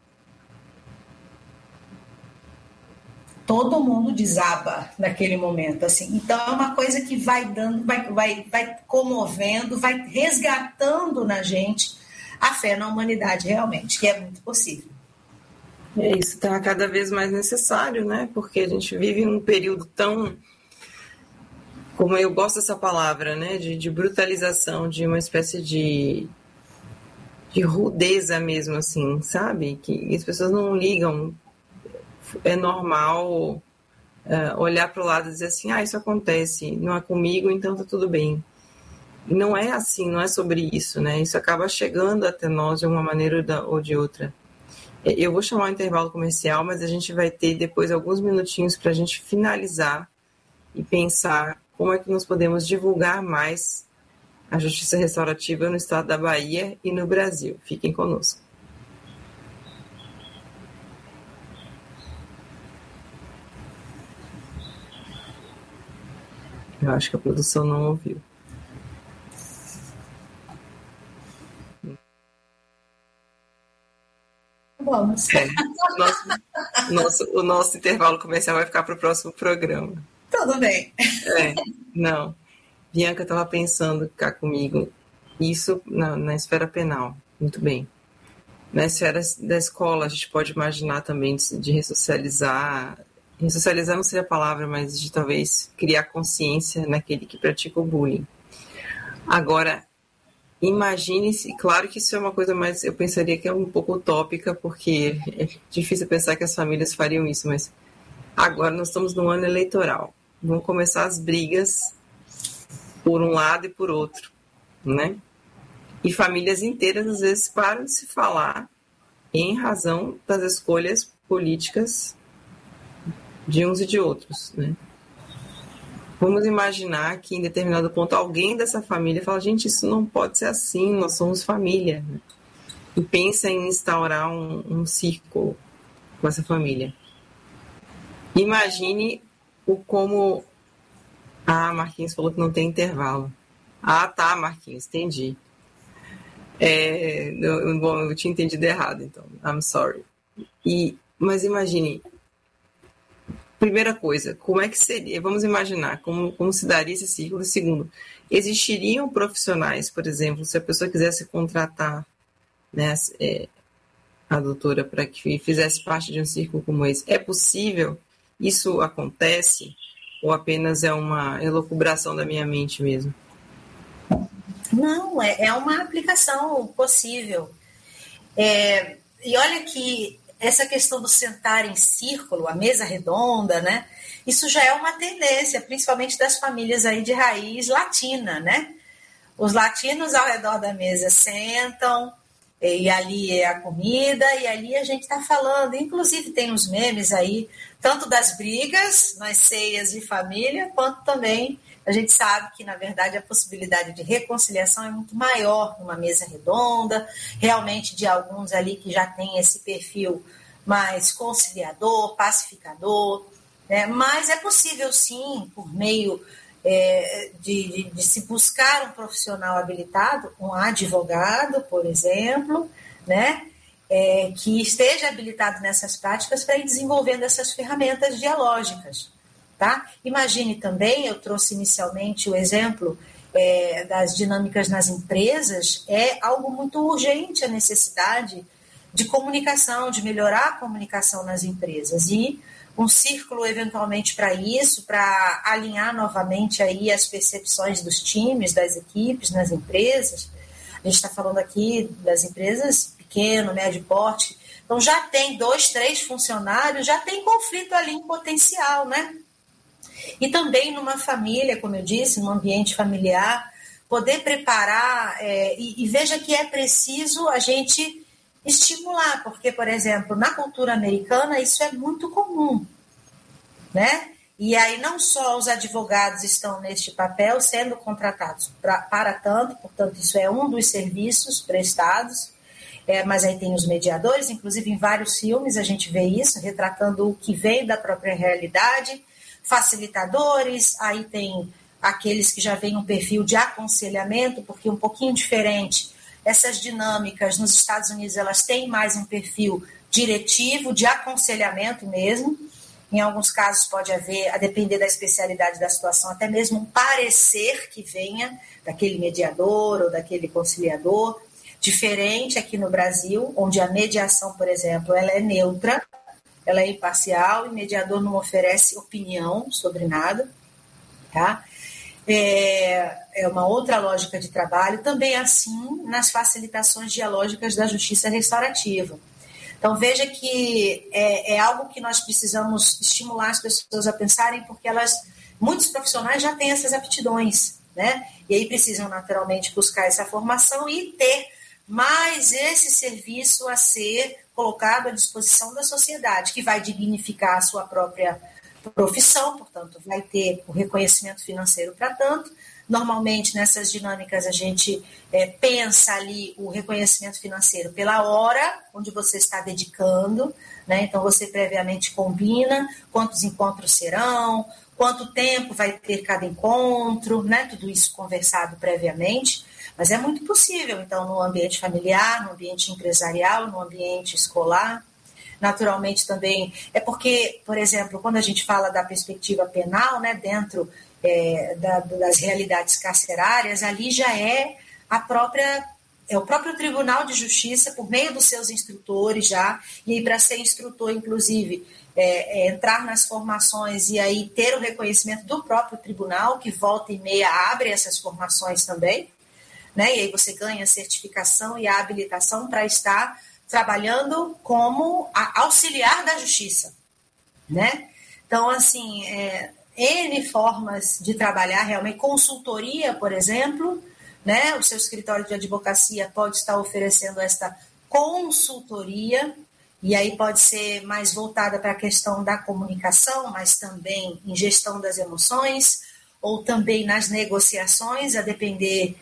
Speaker 2: Todo mundo desaba naquele momento, assim. Então é uma coisa que vai dando, vai, vai, vai comovendo, vai resgatando na gente a fé na humanidade realmente, que é muito possível.
Speaker 1: É, isso está cada vez mais necessário, né? Porque a gente vive um período tão, como eu gosto dessa palavra, né? De, de brutalização, de uma espécie de, de rudeza mesmo, assim, sabe? Que as pessoas não ligam. É normal uh, olhar para o lado e dizer assim, ah, isso acontece, não é comigo, então tá tudo bem. E não é assim, não é sobre isso, né? Isso acaba chegando até nós de uma maneira ou de outra. Eu vou chamar o intervalo comercial, mas a gente vai ter depois alguns minutinhos para a gente finalizar e pensar como é que nós podemos divulgar mais a justiça restaurativa no estado da Bahia e no Brasil. Fiquem conosco. Eu acho que a produção não ouviu.
Speaker 2: Vamos.
Speaker 1: É, o, nosso, nosso, o nosso intervalo comercial vai ficar para o próximo programa.
Speaker 2: Tudo bem.
Speaker 1: É, não. Bianca estava pensando cá comigo, isso na, na esfera penal, muito bem. Na esfera da escola, a gente pode imaginar também de, de ressocializar, ressocializar não seria a palavra, mas de talvez criar consciência naquele que pratica o bullying. Agora, imagine-se, claro que isso é uma coisa mais, eu pensaria que é um pouco utópica, porque é difícil pensar que as famílias fariam isso, mas agora nós estamos no ano eleitoral. Vão começar as brigas por um lado e por outro, né? E famílias inteiras, às vezes, param de se falar em razão das escolhas políticas de uns e de outros, né? Vamos imaginar que em determinado ponto alguém dessa família fala, gente, isso não pode ser assim, nós somos família, né? E pensa em instaurar um, um círculo com essa família. Imagine o como... Ah, Marquinhos falou que não tem intervalo. Ah, tá, Marquinhos, entendi. É, eu, bom, eu tinha entendido errado, então. I'm sorry. E, mas imagine... Primeira coisa, como é que seria? Vamos imaginar como, como se daria esse círculo. Segundo, existiriam profissionais, por exemplo, se a pessoa quisesse contratar, né, é, a doutora para que fizesse parte de um círculo como esse? É possível? Isso acontece? Ou apenas é uma elucubração da minha mente mesmo?
Speaker 2: Não, é, é uma aplicação possível. É, e olha que essa questão do sentar em círculo, a mesa redonda, né? Isso já é uma tendência, principalmente das famílias aí de raiz latina, né? Os latinos ao redor da mesa sentam, e ali é a comida, e ali a gente está falando. Inclusive tem uns memes aí, tanto das brigas nas ceias de família, quanto também a gente sabe que, na verdade, a possibilidade de reconciliação é muito maior numa mesa redonda, realmente de alguns ali que já tem esse perfil mais conciliador, pacificador, né? Mas é possível, sim, por meio é, de, de, de se buscar um profissional habilitado, um advogado, por exemplo, né? É, que esteja habilitado nessas práticas para ir desenvolvendo essas ferramentas dialógicas. Tá? Imagine também, eu trouxe inicialmente o exemplo é, das dinâmicas nas empresas, é algo muito urgente a necessidade de comunicação, de melhorar a comunicação nas empresas e um círculo eventualmente para isso, para alinhar novamente aí as percepções dos times, das equipes nas empresas. A gente está falando aqui das empresas pequeno, médio porte, então já tem dois, três funcionários, já tem conflito ali em potencial, né? E também numa família, como eu disse, num ambiente familiar, poder preparar, é, e, e veja que é preciso a gente estimular, porque, por exemplo, na cultura americana isso é muito comum, né? E aí não só os advogados estão neste papel, sendo contratados pra, para tanto, portanto, isso é um dos serviços prestados, é, mas aí tem os mediadores, inclusive em vários filmes a gente vê isso, retratando o que vem da própria realidade, facilitadores, aí tem aqueles que já vêm um perfil de aconselhamento, porque um pouquinho diferente, essas dinâmicas nos Estados Unidos, elas têm mais um perfil diretivo, de aconselhamento mesmo. Em alguns casos pode haver, a depender da especialidade da situação, até mesmo um parecer que venha daquele mediador ou daquele conciliador. Diferente aqui no Brasil, onde a mediação, por exemplo, ela é neutra, ela é imparcial e o mediador não oferece opinião sobre nada, tá? É, é uma outra lógica de trabalho, também assim nas facilitações dialógicas da justiça restaurativa. Então, veja que é, é algo que nós precisamos estimular as pessoas a pensarem, porque elas, muitos profissionais já têm essas aptidões, né? E aí precisam naturalmente buscar essa formação e ter mais esse serviço a ser colocado à disposição da sociedade, que vai dignificar a sua própria profissão, portanto, vai ter o reconhecimento financeiro para tanto. Normalmente, nessas dinâmicas, a gente é, pensa ali o reconhecimento financeiro pela hora onde você está dedicando, né? Então, você previamente combina quantos encontros serão, quanto tempo vai ter cada encontro, né? Tudo isso conversado previamente, mas é muito possível, então, no ambiente familiar, no ambiente empresarial, no ambiente escolar. Naturalmente também, é porque, por exemplo, quando a gente fala da perspectiva penal, né, dentro é, da, das realidades carcerárias, ali já é a própria, é o próprio Tribunal de Justiça, por meio dos seus instrutores já, e para ser instrutor, inclusive, é, é, entrar nas formações e aí ter o reconhecimento do próprio tribunal, que volta e meia abre essas formações também, né, e aí você ganha a certificação e a habilitação para estar trabalhando como auxiliar da justiça, né? Então, assim, é, N formas de trabalhar realmente, consultoria, por exemplo, né? O seu escritório de advocacia pode estar oferecendo esta consultoria, e aí pode ser mais voltada para a questão da comunicação, mas também em gestão das emoções, ou também nas negociações, a depender,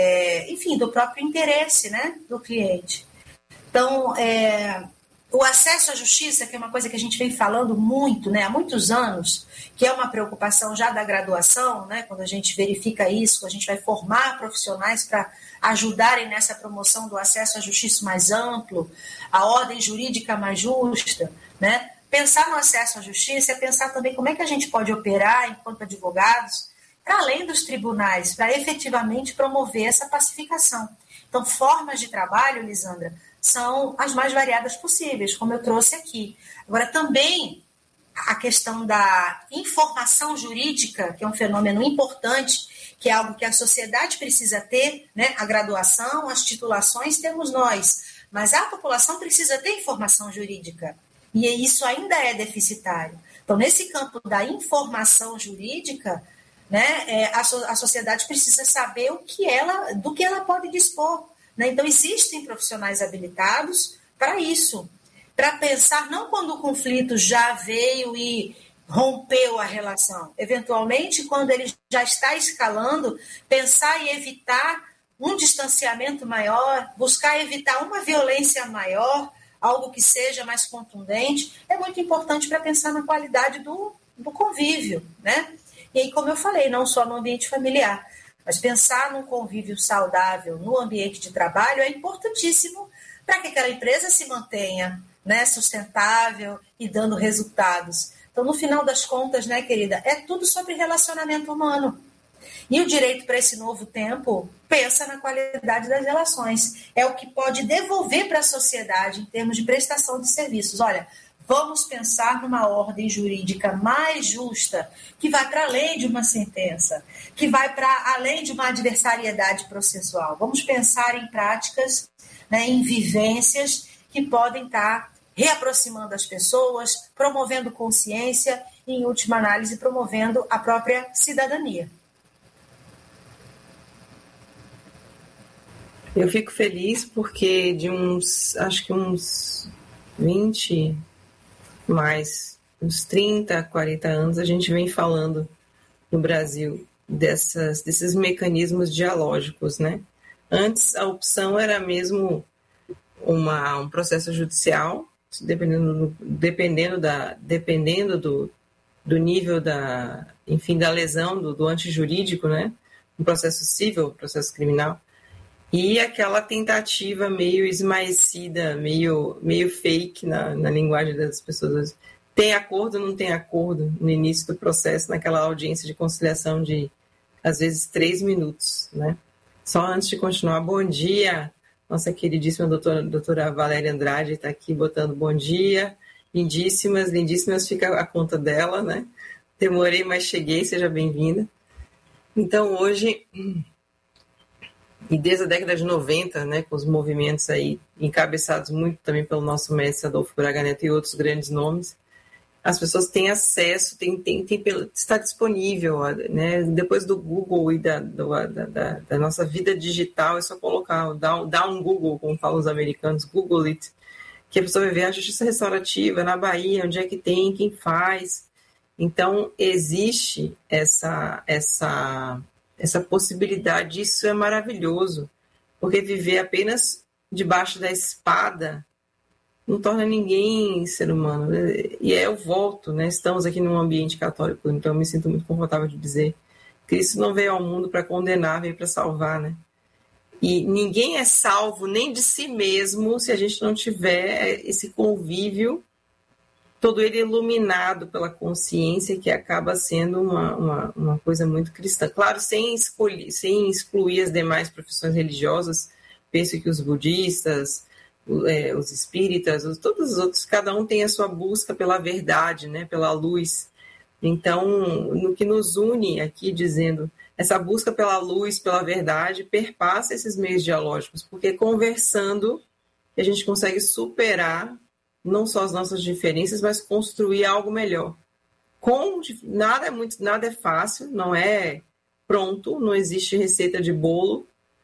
Speaker 2: é, enfim, do próprio interesse, né, do cliente. Então, é, o acesso à justiça, que é uma coisa que a gente vem falando muito, né, há muitos anos, que é uma preocupação já da graduação, né, quando a gente verifica isso, a gente vai formar profissionais para ajudarem nessa promoção do acesso à justiça mais amplo, a ordem jurídica mais justa, né? Pensar no acesso à justiça é pensar também como é que a gente pode operar enquanto advogados, para além dos tribunais, para efetivamente promover essa pacificação. Então, formas de trabalho, Lisandra, são as mais variadas possíveis, como eu trouxe aqui. Agora, também a questão da informação jurídica, que é um fenômeno importante, que é algo que a sociedade precisa ter, né? A graduação, as titulações temos nós, mas a população precisa ter informação jurídica, e isso ainda é deficitário. Então, nesse campo da informação jurídica, né, é, a, so, a sociedade precisa saber o que ela, do que ela pode dispor. Né? Então, existem profissionais habilitados para isso, para pensar não quando o conflito já veio e rompeu a relação, eventualmente quando ele já está escalando, pensar e evitar um distanciamento maior, buscar evitar uma violência maior, algo que seja mais contundente, é muito importante para pensar na qualidade do, do convívio, né? E aí, como eu falei, não só no ambiente familiar, mas pensar num convívio saudável no ambiente de trabalho é importantíssimo para que aquela empresa se mantenha, né, sustentável e dando resultados. Então, no final das contas, né, querida, é tudo sobre relacionamento humano. E o direito para esse novo tempo pensa na qualidade das relações. É o que pode devolver para a sociedade em termos de prestação de serviços. Olha, vamos pensar numa ordem jurídica mais justa, que vai para além de uma sentença, que vai para além de uma adversariedade processual. Vamos pensar em práticas, né, em vivências que podem estar reaproximando as pessoas, promovendo consciência e, em última análise, promovendo a própria cidadania.
Speaker 1: Eu fico feliz porque de uns, acho que uns vinte, mais uns trinta, quarenta anos, a gente vem falando no Brasil dessas, desses mecanismos dialógicos, né? Antes, a opção era mesmo uma, um processo judicial, dependendo, dependendo, da, dependendo do, do nível da, enfim, da lesão, do, do antijurídico, né? Um processo civil, um processo criminal, e aquela tentativa meio esmaecida, meio, meio fake na, na linguagem das pessoas. Tem acordo ou não tem acordo no início do processo, naquela audiência de conciliação de, às vezes, três minutos, né? Só antes de continuar, bom dia, nossa queridíssima doutora, doutora Valéria Andrade está aqui botando bom dia, lindíssimas, lindíssimas, fica a conta dela, né? Demorei, mas cheguei, seja bem-vinda. Então, hoje, e desde a década de noventa, né, com os movimentos aí, encabeçados muito também pelo nosso mestre Adolfo Braga Neto e outros grandes nomes, as pessoas têm acesso, têm, têm, têm, está disponível, né? Depois do Google e da, do, da, da, da nossa vida digital, é só colocar, dá, dá um Google, como falam os americanos, Google it, que a pessoa vai ver a justiça restaurativa na Bahia, onde é que tem, quem faz. Então, existe essa, essa, essa possibilidade, isso é maravilhoso, porque viver apenas debaixo da espada não torna ninguém ser humano. E é, eu volto, né? Estamos aqui num ambiente católico, então eu me sinto muito confortável de dizer que Cristo não veio ao mundo para condenar, veio para salvar, né? E ninguém é salvo nem de si mesmo se a gente não tiver esse convívio, todo ele iluminado pela consciência, que acaba sendo uma, uma, uma coisa muito cristã. Claro, sem, escolher, sem excluir as demais profissões religiosas, penso que os budistas, os espíritas, todos os outros, cada um tem a sua busca pela verdade, né, pela luz. Então, no que nos une aqui, dizendo, essa busca pela luz, pela verdade, perpassa esses meios dialógicos, porque conversando a gente consegue superar não só as nossas diferenças, mas construir algo melhor. Com, nada é muito, nada é fácil, não é pronto, não existe receita de bolo,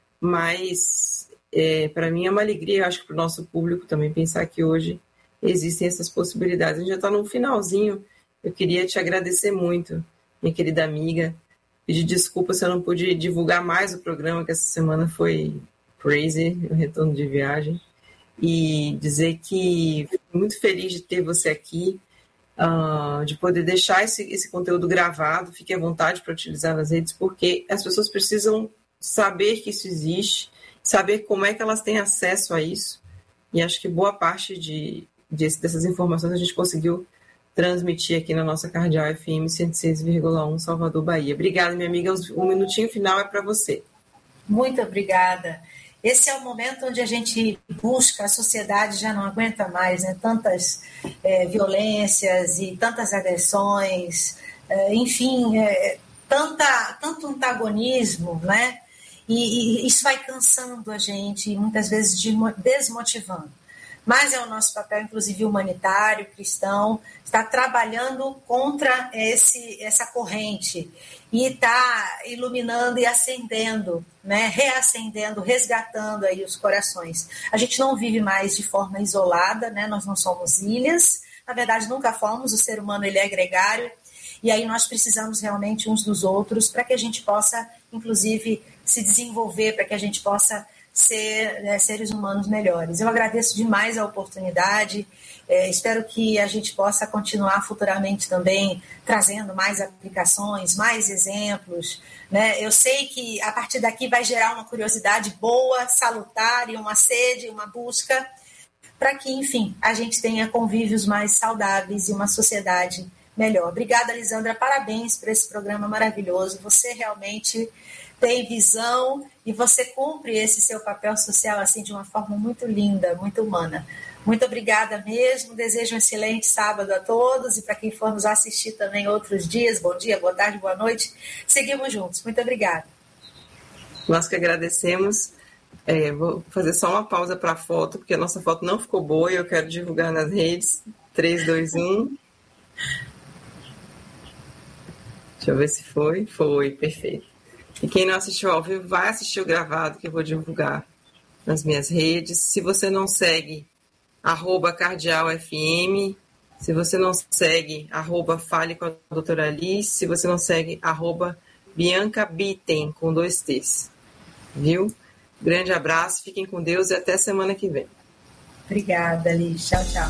Speaker 1: mas É, para mim é uma alegria, eu acho que para o nosso público também, pensar que hoje existem essas possibilidades. A gente já está no finalzinho, eu queria te agradecer muito, minha querida amiga, pedir desculpa se eu não pude divulgar mais o programa, que essa semana foi crazy, o retorno de viagem, e dizer que fico muito feliz de ter você aqui, uh, de poder deixar esse, esse conteúdo gravado, fique à vontade para utilizar nas redes, porque as pessoas precisam saber que isso existe, saber como é que elas têm acesso a isso, e acho que boa parte de, de, dessas informações a gente conseguiu transmitir aqui na nossa Cardeal F M cento e seis vírgula um Salvador, Bahia. Obrigada, minha amiga, o minutinho final é para você.
Speaker 2: Muito obrigada. Esse é o momento onde a gente busca, a sociedade já não aguenta mais, né? Tantas é, violências e tantas agressões, é, enfim, é, tanta, tanto antagonismo, né? E, e isso vai cansando a gente e muitas vezes desmotivando. Mas é o nosso papel, inclusive humanitário, cristão, estar trabalhando contra esse, essa corrente e está iluminando e acendendo, né? Reacendendo, resgatando aí os corações. A gente não vive mais de forma isolada, né? Nós não somos ilhas, na verdade nunca fomos, o ser humano ele é gregário, e aí nós precisamos realmente uns dos outros para que a gente possa, inclusive, se desenvolver, para que a gente possa ser, né, seres humanos melhores. Eu agradeço demais a oportunidade, é, espero que a gente possa continuar futuramente também trazendo mais aplicações, mais exemplos, né? Eu sei que a partir daqui vai gerar uma curiosidade boa, salutar, e uma sede, uma busca, para que, enfim, a gente tenha convívios mais saudáveis e uma sociedade melhor. Obrigada, Lisandra, parabéns por esse programa maravilhoso, você realmente tem visão e você cumpre esse seu papel social assim de uma forma muito linda, muito humana. Muito obrigada mesmo, desejo um excelente sábado a todos e para quem for nos assistir também outros dias, bom dia, boa tarde, boa noite, seguimos juntos, muito obrigada.
Speaker 1: Nós que agradecemos, é, vou fazer só uma pausa para a foto, porque a nossa foto não ficou boa e eu quero divulgar nas redes, três, dois, um... Deixa eu ver se foi, foi, perfeito. E quem não assistiu ao vivo, vai assistir o gravado, que eu vou divulgar nas minhas redes. Se você não segue, arroba Cardeal F M, Se você não segue, arroba Fale com a doutora Liz. Se você não segue, arroba Bianca Bitten, com dois T's. Viu? Grande abraço, fiquem com Deus e até semana que vem.
Speaker 2: Obrigada, Liz. Tchau, tchau.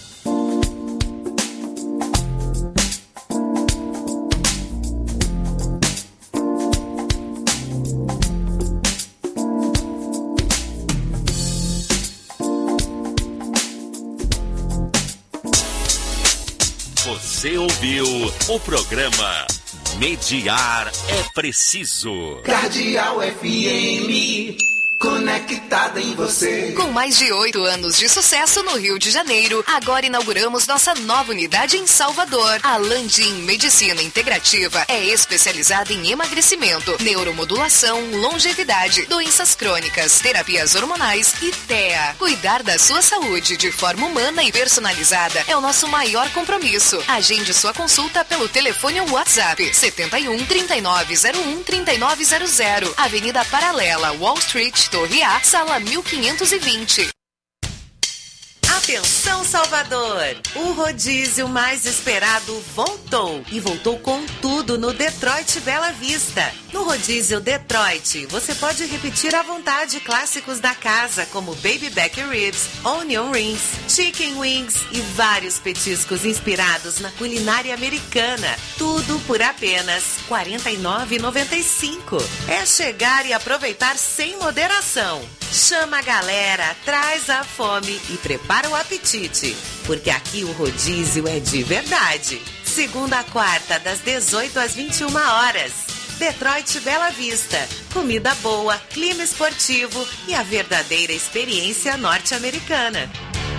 Speaker 3: Você ouviu o programa Mediar é Preciso.
Speaker 4: Cardeal F M, conectada em você.
Speaker 5: Com mais de oito anos de sucesso no Rio de Janeiro, agora inauguramos nossa nova unidade em Salvador. A Landim Medicina Integrativa é especializada em emagrecimento, neuromodulação, longevidade, doenças crônicas, terapias hormonais e T E A. Cuidar da sua saúde de forma humana e personalizada é o nosso maior compromisso. Agende sua consulta pelo telefone ou WhatsApp setenta e um, trinta e nove zero um, trinta e nove zero zero, Avenida Paralela, Wall Street, Torre A, sala mil quinhentos e vinte.
Speaker 6: Atenção, Salvador! O rodízio mais esperado voltou e voltou com tudo no Detroit Bela Vista. No rodízio Detroit, você pode repetir à vontade clássicos da casa, como Baby Back Ribs, Onion Rings, Chicken Wings e vários petiscos inspirados na culinária americana. Tudo por apenas quarenta e nove reais e noventa e cinco centavos. É chegar e aproveitar sem moderação. Chama a galera, traz a fome e prepara o apetite, porque aqui o rodízio é de verdade. Segunda a quarta, das dezoito às vinte e uma horas. Detroit Bela Vista. Comida boa, clima esportivo e a verdadeira experiência norte-americana.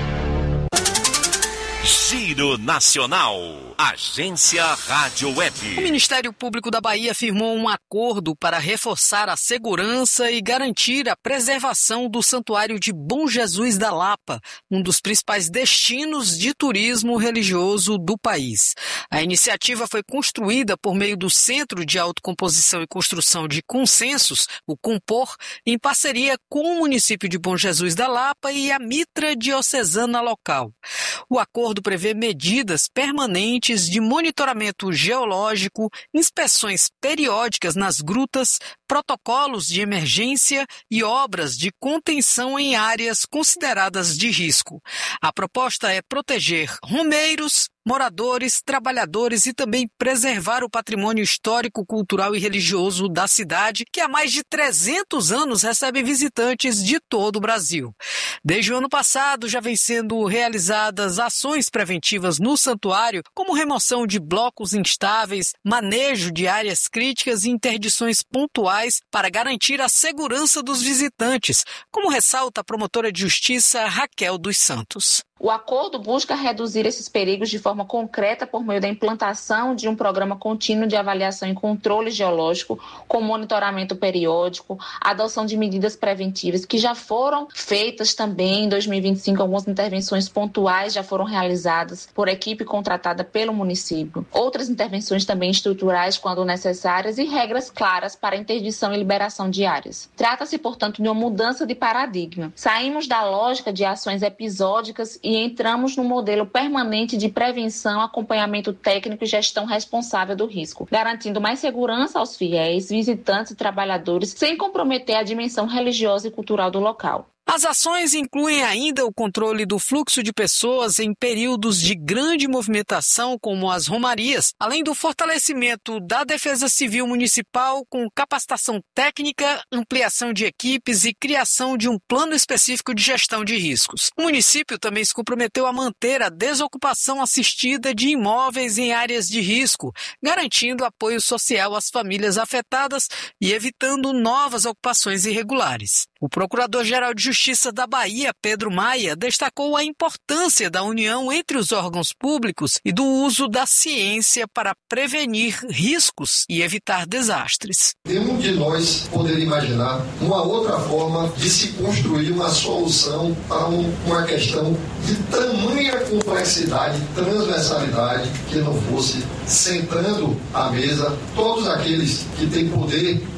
Speaker 3: Giro Nacional. Agência Rádio Web.
Speaker 7: O Ministério Público da Bahia firmou um acordo para reforçar a segurança e garantir a preservação do Santuário de Bom Jesus da Lapa, um dos principais destinos de turismo religioso do país. A iniciativa foi construída por meio do Centro de Autocomposição e Construção de Consensos, o COMPOR, em parceria com o município de Bom Jesus da Lapa e a Mitra Diocesana local. O acordo prevê medidas permanentes de monitoramento geológico, inspeções periódicas nas grutas, protocolos de emergência e obras de contenção em áreas consideradas de risco. A proposta é proteger romeiros, moradores, trabalhadores e também preservar o patrimônio histórico, cultural e religioso da cidade, que há mais de trezentos anos recebe visitantes de todo o Brasil. Desde o ano passado, já vem sendo realizadas ações preventivas no santuário, como remoção de blocos instáveis, manejo de áreas críticas e interdições pontuais para garantir a segurança dos visitantes, como ressalta a promotora de justiça Raquel dos Santos.
Speaker 8: O acordo busca reduzir esses perigos de forma concreta por meio da implantação de um programa contínuo de avaliação e controle geológico, com monitoramento periódico, adoção de medidas preventivas que já foram feitas também em dois mil e vinte e cinco. Algumas intervenções pontuais já foram realizadas por equipe contratada pelo município. Outras intervenções também estruturais, quando necessárias, e regras claras para interdição e liberação de áreas. Trata-se, portanto, de uma mudança de paradigma. Saímos da lógica de ações episódicas e entramos no modelo permanente de prevenção, acompanhamento técnico e gestão responsável do risco, garantindo mais segurança aos fiéis, visitantes e trabalhadores, sem comprometer a dimensão religiosa e cultural do local.
Speaker 7: As ações incluem ainda o controle do fluxo de pessoas em períodos de grande movimentação, como as romarias, além do fortalecimento da Defesa Civil Municipal com capacitação técnica, ampliação de equipes e criação de um plano específico de gestão de riscos. O município também se comprometeu a manter a desocupação assistida de imóveis em áreas de risco, garantindo apoio social às famílias afetadas e evitando novas ocupações irregulares. O Procurador-Geral de Justiça da Bahia, Pedro Maia, destacou a importância da união entre os órgãos públicos e do uso da ciência para prevenir riscos e evitar desastres.
Speaker 9: Nenhum de nós poderia imaginar uma outra forma de se construir uma solução para um, uma questão de tamanha complexidade, transversalidade, que não fosse sentando à mesa todos aqueles que têm poder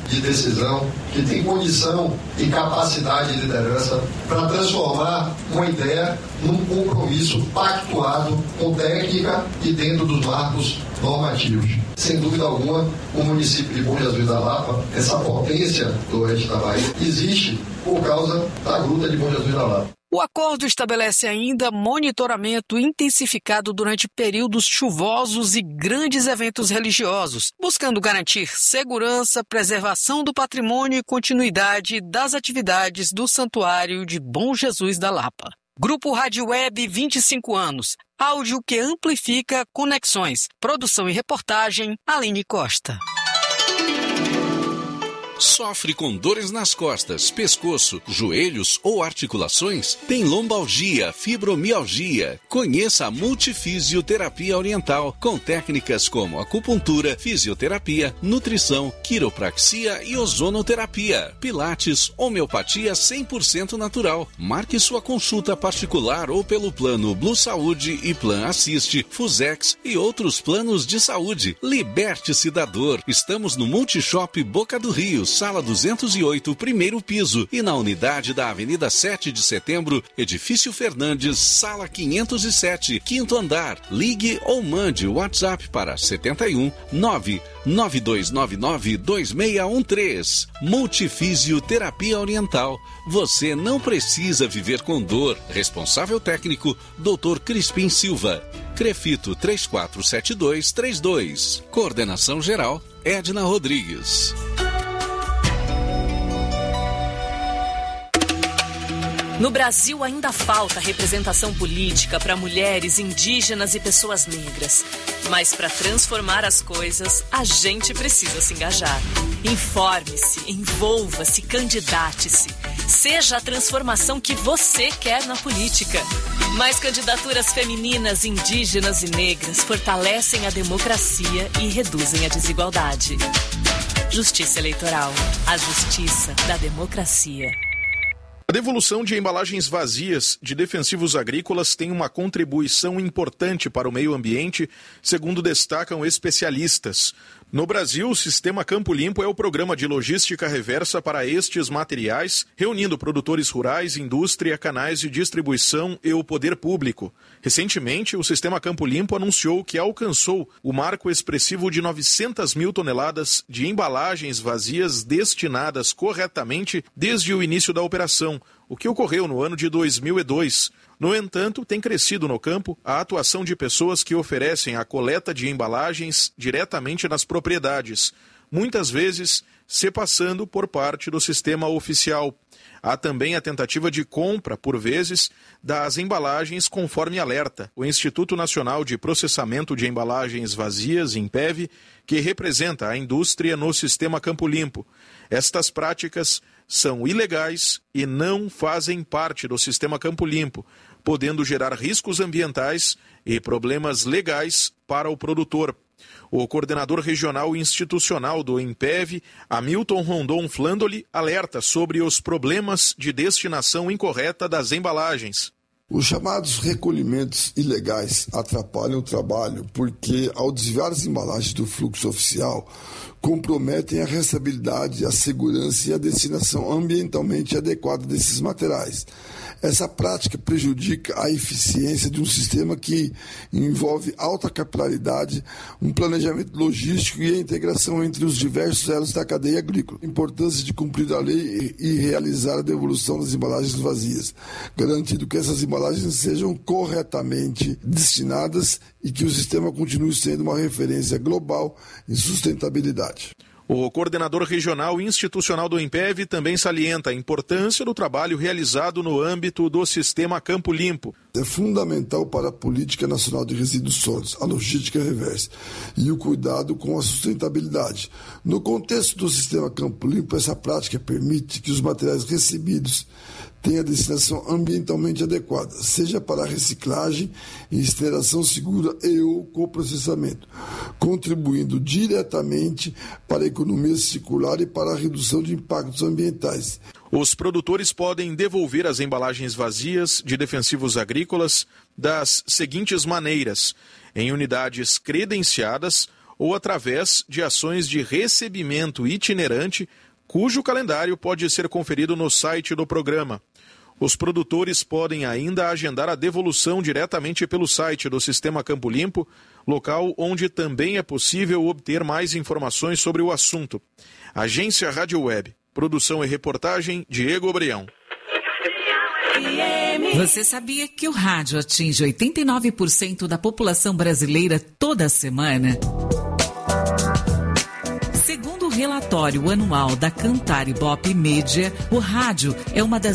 Speaker 9: de decisão, que tem condição e capacidade de liderança para transformar uma ideia num compromisso pactuado com técnica e dentro dos marcos normativos. Sem dúvida alguma, o município de Bom Jesus da Lapa, essa potência do oeste da Bahia, existe por causa da Gruta de Bom Jesus da Lapa.
Speaker 7: O acordo estabelece ainda monitoramento intensificado durante períodos chuvosos e grandes eventos religiosos, buscando garantir segurança, preservação do patrimônio e continuidade das atividades do Santuário de Bom Jesus da Lapa. Grupo Rádio Web, vinte e cinco anos. Áudio que amplifica conexões. Produção e reportagem, Aline Costa.
Speaker 10: Sofre com dores nas costas, pescoço, joelhos ou articulações? Tem lombalgia, fibromialgia? Conheça a Multifisioterapia Oriental, com técnicas como acupuntura, fisioterapia, nutrição, quiropraxia e ozonoterapia, pilates, homeopatia cem por cento natural. Marque sua consulta particular ou pelo plano Blue Saúde e Plan Assiste, Fusex e outros planos de saúde. Liberte-se da dor. Estamos no Multishop Boca do Rio, Sala duzentos e oito, primeiro piso, e na unidade da Avenida sete de Setembro, Edifício Fernandes, Sala quinhentos e sete, quinto andar. Ligue ou mande o WhatsApp para setenta e um, nove nove dois nove nove, dois seis um três. Multifisioterapia Oriental. Você não precisa viver com dor. Responsável técnico, doutor Crispim Silva. Crefito três quatro sete dois três dois. Coordenação geral, Edna Rodrigues.
Speaker 11: No Brasil ainda falta representação política para mulheres, indígenas e pessoas negras. Mas para transformar as coisas, a gente precisa se engajar. Informe-se, envolva-se, candidate-se. Seja a transformação que você quer na política. Mais candidaturas femininas, indígenas e negras fortalecem a democracia e reduzem a desigualdade. Justiça Eleitoral. A justiça da democracia.
Speaker 12: A devolução de embalagens vazias de defensivos agrícolas tem uma contribuição importante para o meio ambiente, segundo destacam especialistas. No Brasil, o Sistema Campo Limpo é o programa de logística reversa para estes materiais, reunindo produtores rurais, indústria, canais de distribuição e o poder público. Recentemente, o Sistema Campo Limpo anunciou que alcançou o marco expressivo de novecentas mil toneladas de embalagens vazias destinadas corretamente desde o início da operação, o que ocorreu no ano de dois mil e dois. No entanto, tem crescido no campo a atuação de pessoas que oferecem a coleta de embalagens diretamente nas propriedades, muitas vezes se passando por parte do sistema oficial. Há também a tentativa de compra, por vezes, das embalagens conforme alerta o Instituto Nacional de Processamento de Embalagens Vazias, INPEV, que representa a indústria no Sistema Campo Limpo. Estas práticas são ilegais e não fazem parte do Sistema Campo Limpo, podendo gerar riscos ambientais e problemas legais para o produtor. O coordenador regional institucional do INPEV, Hamilton Rondon Flandoli, alerta sobre os problemas de destinação incorreta das embalagens.
Speaker 13: Os chamados recolhimentos ilegais atrapalham o trabalho porque, ao desviar as embalagens do fluxo oficial, comprometem a restabilidade, a segurança e a destinação ambientalmente adequada desses materiais. Essa prática prejudica a eficiência de um sistema que envolve alta capilaridade, um planejamento logístico e a integração entre os diversos elos da cadeia agrícola. A importância de cumprir a lei e realizar a devolução das embalagens vazias, garantindo que essas embalagens sejam corretamente destinadas e que o sistema continue sendo uma referência global em sustentabilidade.
Speaker 12: O coordenador regional institucional do INPEV também salienta a importância do trabalho realizado no âmbito do Sistema Campo Limpo.
Speaker 13: É fundamental para a Política Nacional de Resíduos Sólidos, a logística reversa e o cuidado com a sustentabilidade. No contexto do Sistema Campo Limpo, essa prática permite que os materiais recebidos tenha destinação ambientalmente adequada, seja para reciclagem, incineração segura e ou coprocessamento, contribuindo diretamente para a economia circular e para a redução de impactos ambientais.
Speaker 12: Os produtores podem devolver as embalagens vazias de defensivos agrícolas das seguintes maneiras: em unidades credenciadas ou através de ações de recebimento itinerante, cujo calendário pode ser conferido no site do programa. Os produtores podem ainda agendar a devolução diretamente pelo site do Sistema Campo Limpo, local onde também é possível obter mais informações sobre o assunto. Agência Rádio Web. Produção e reportagem, Diego Brião.
Speaker 14: Você sabia que o rádio atinge oitenta e nove por cento da população brasileira toda semana? Segundo o relatório anual da Cantar Ibope Média, o rádio é uma das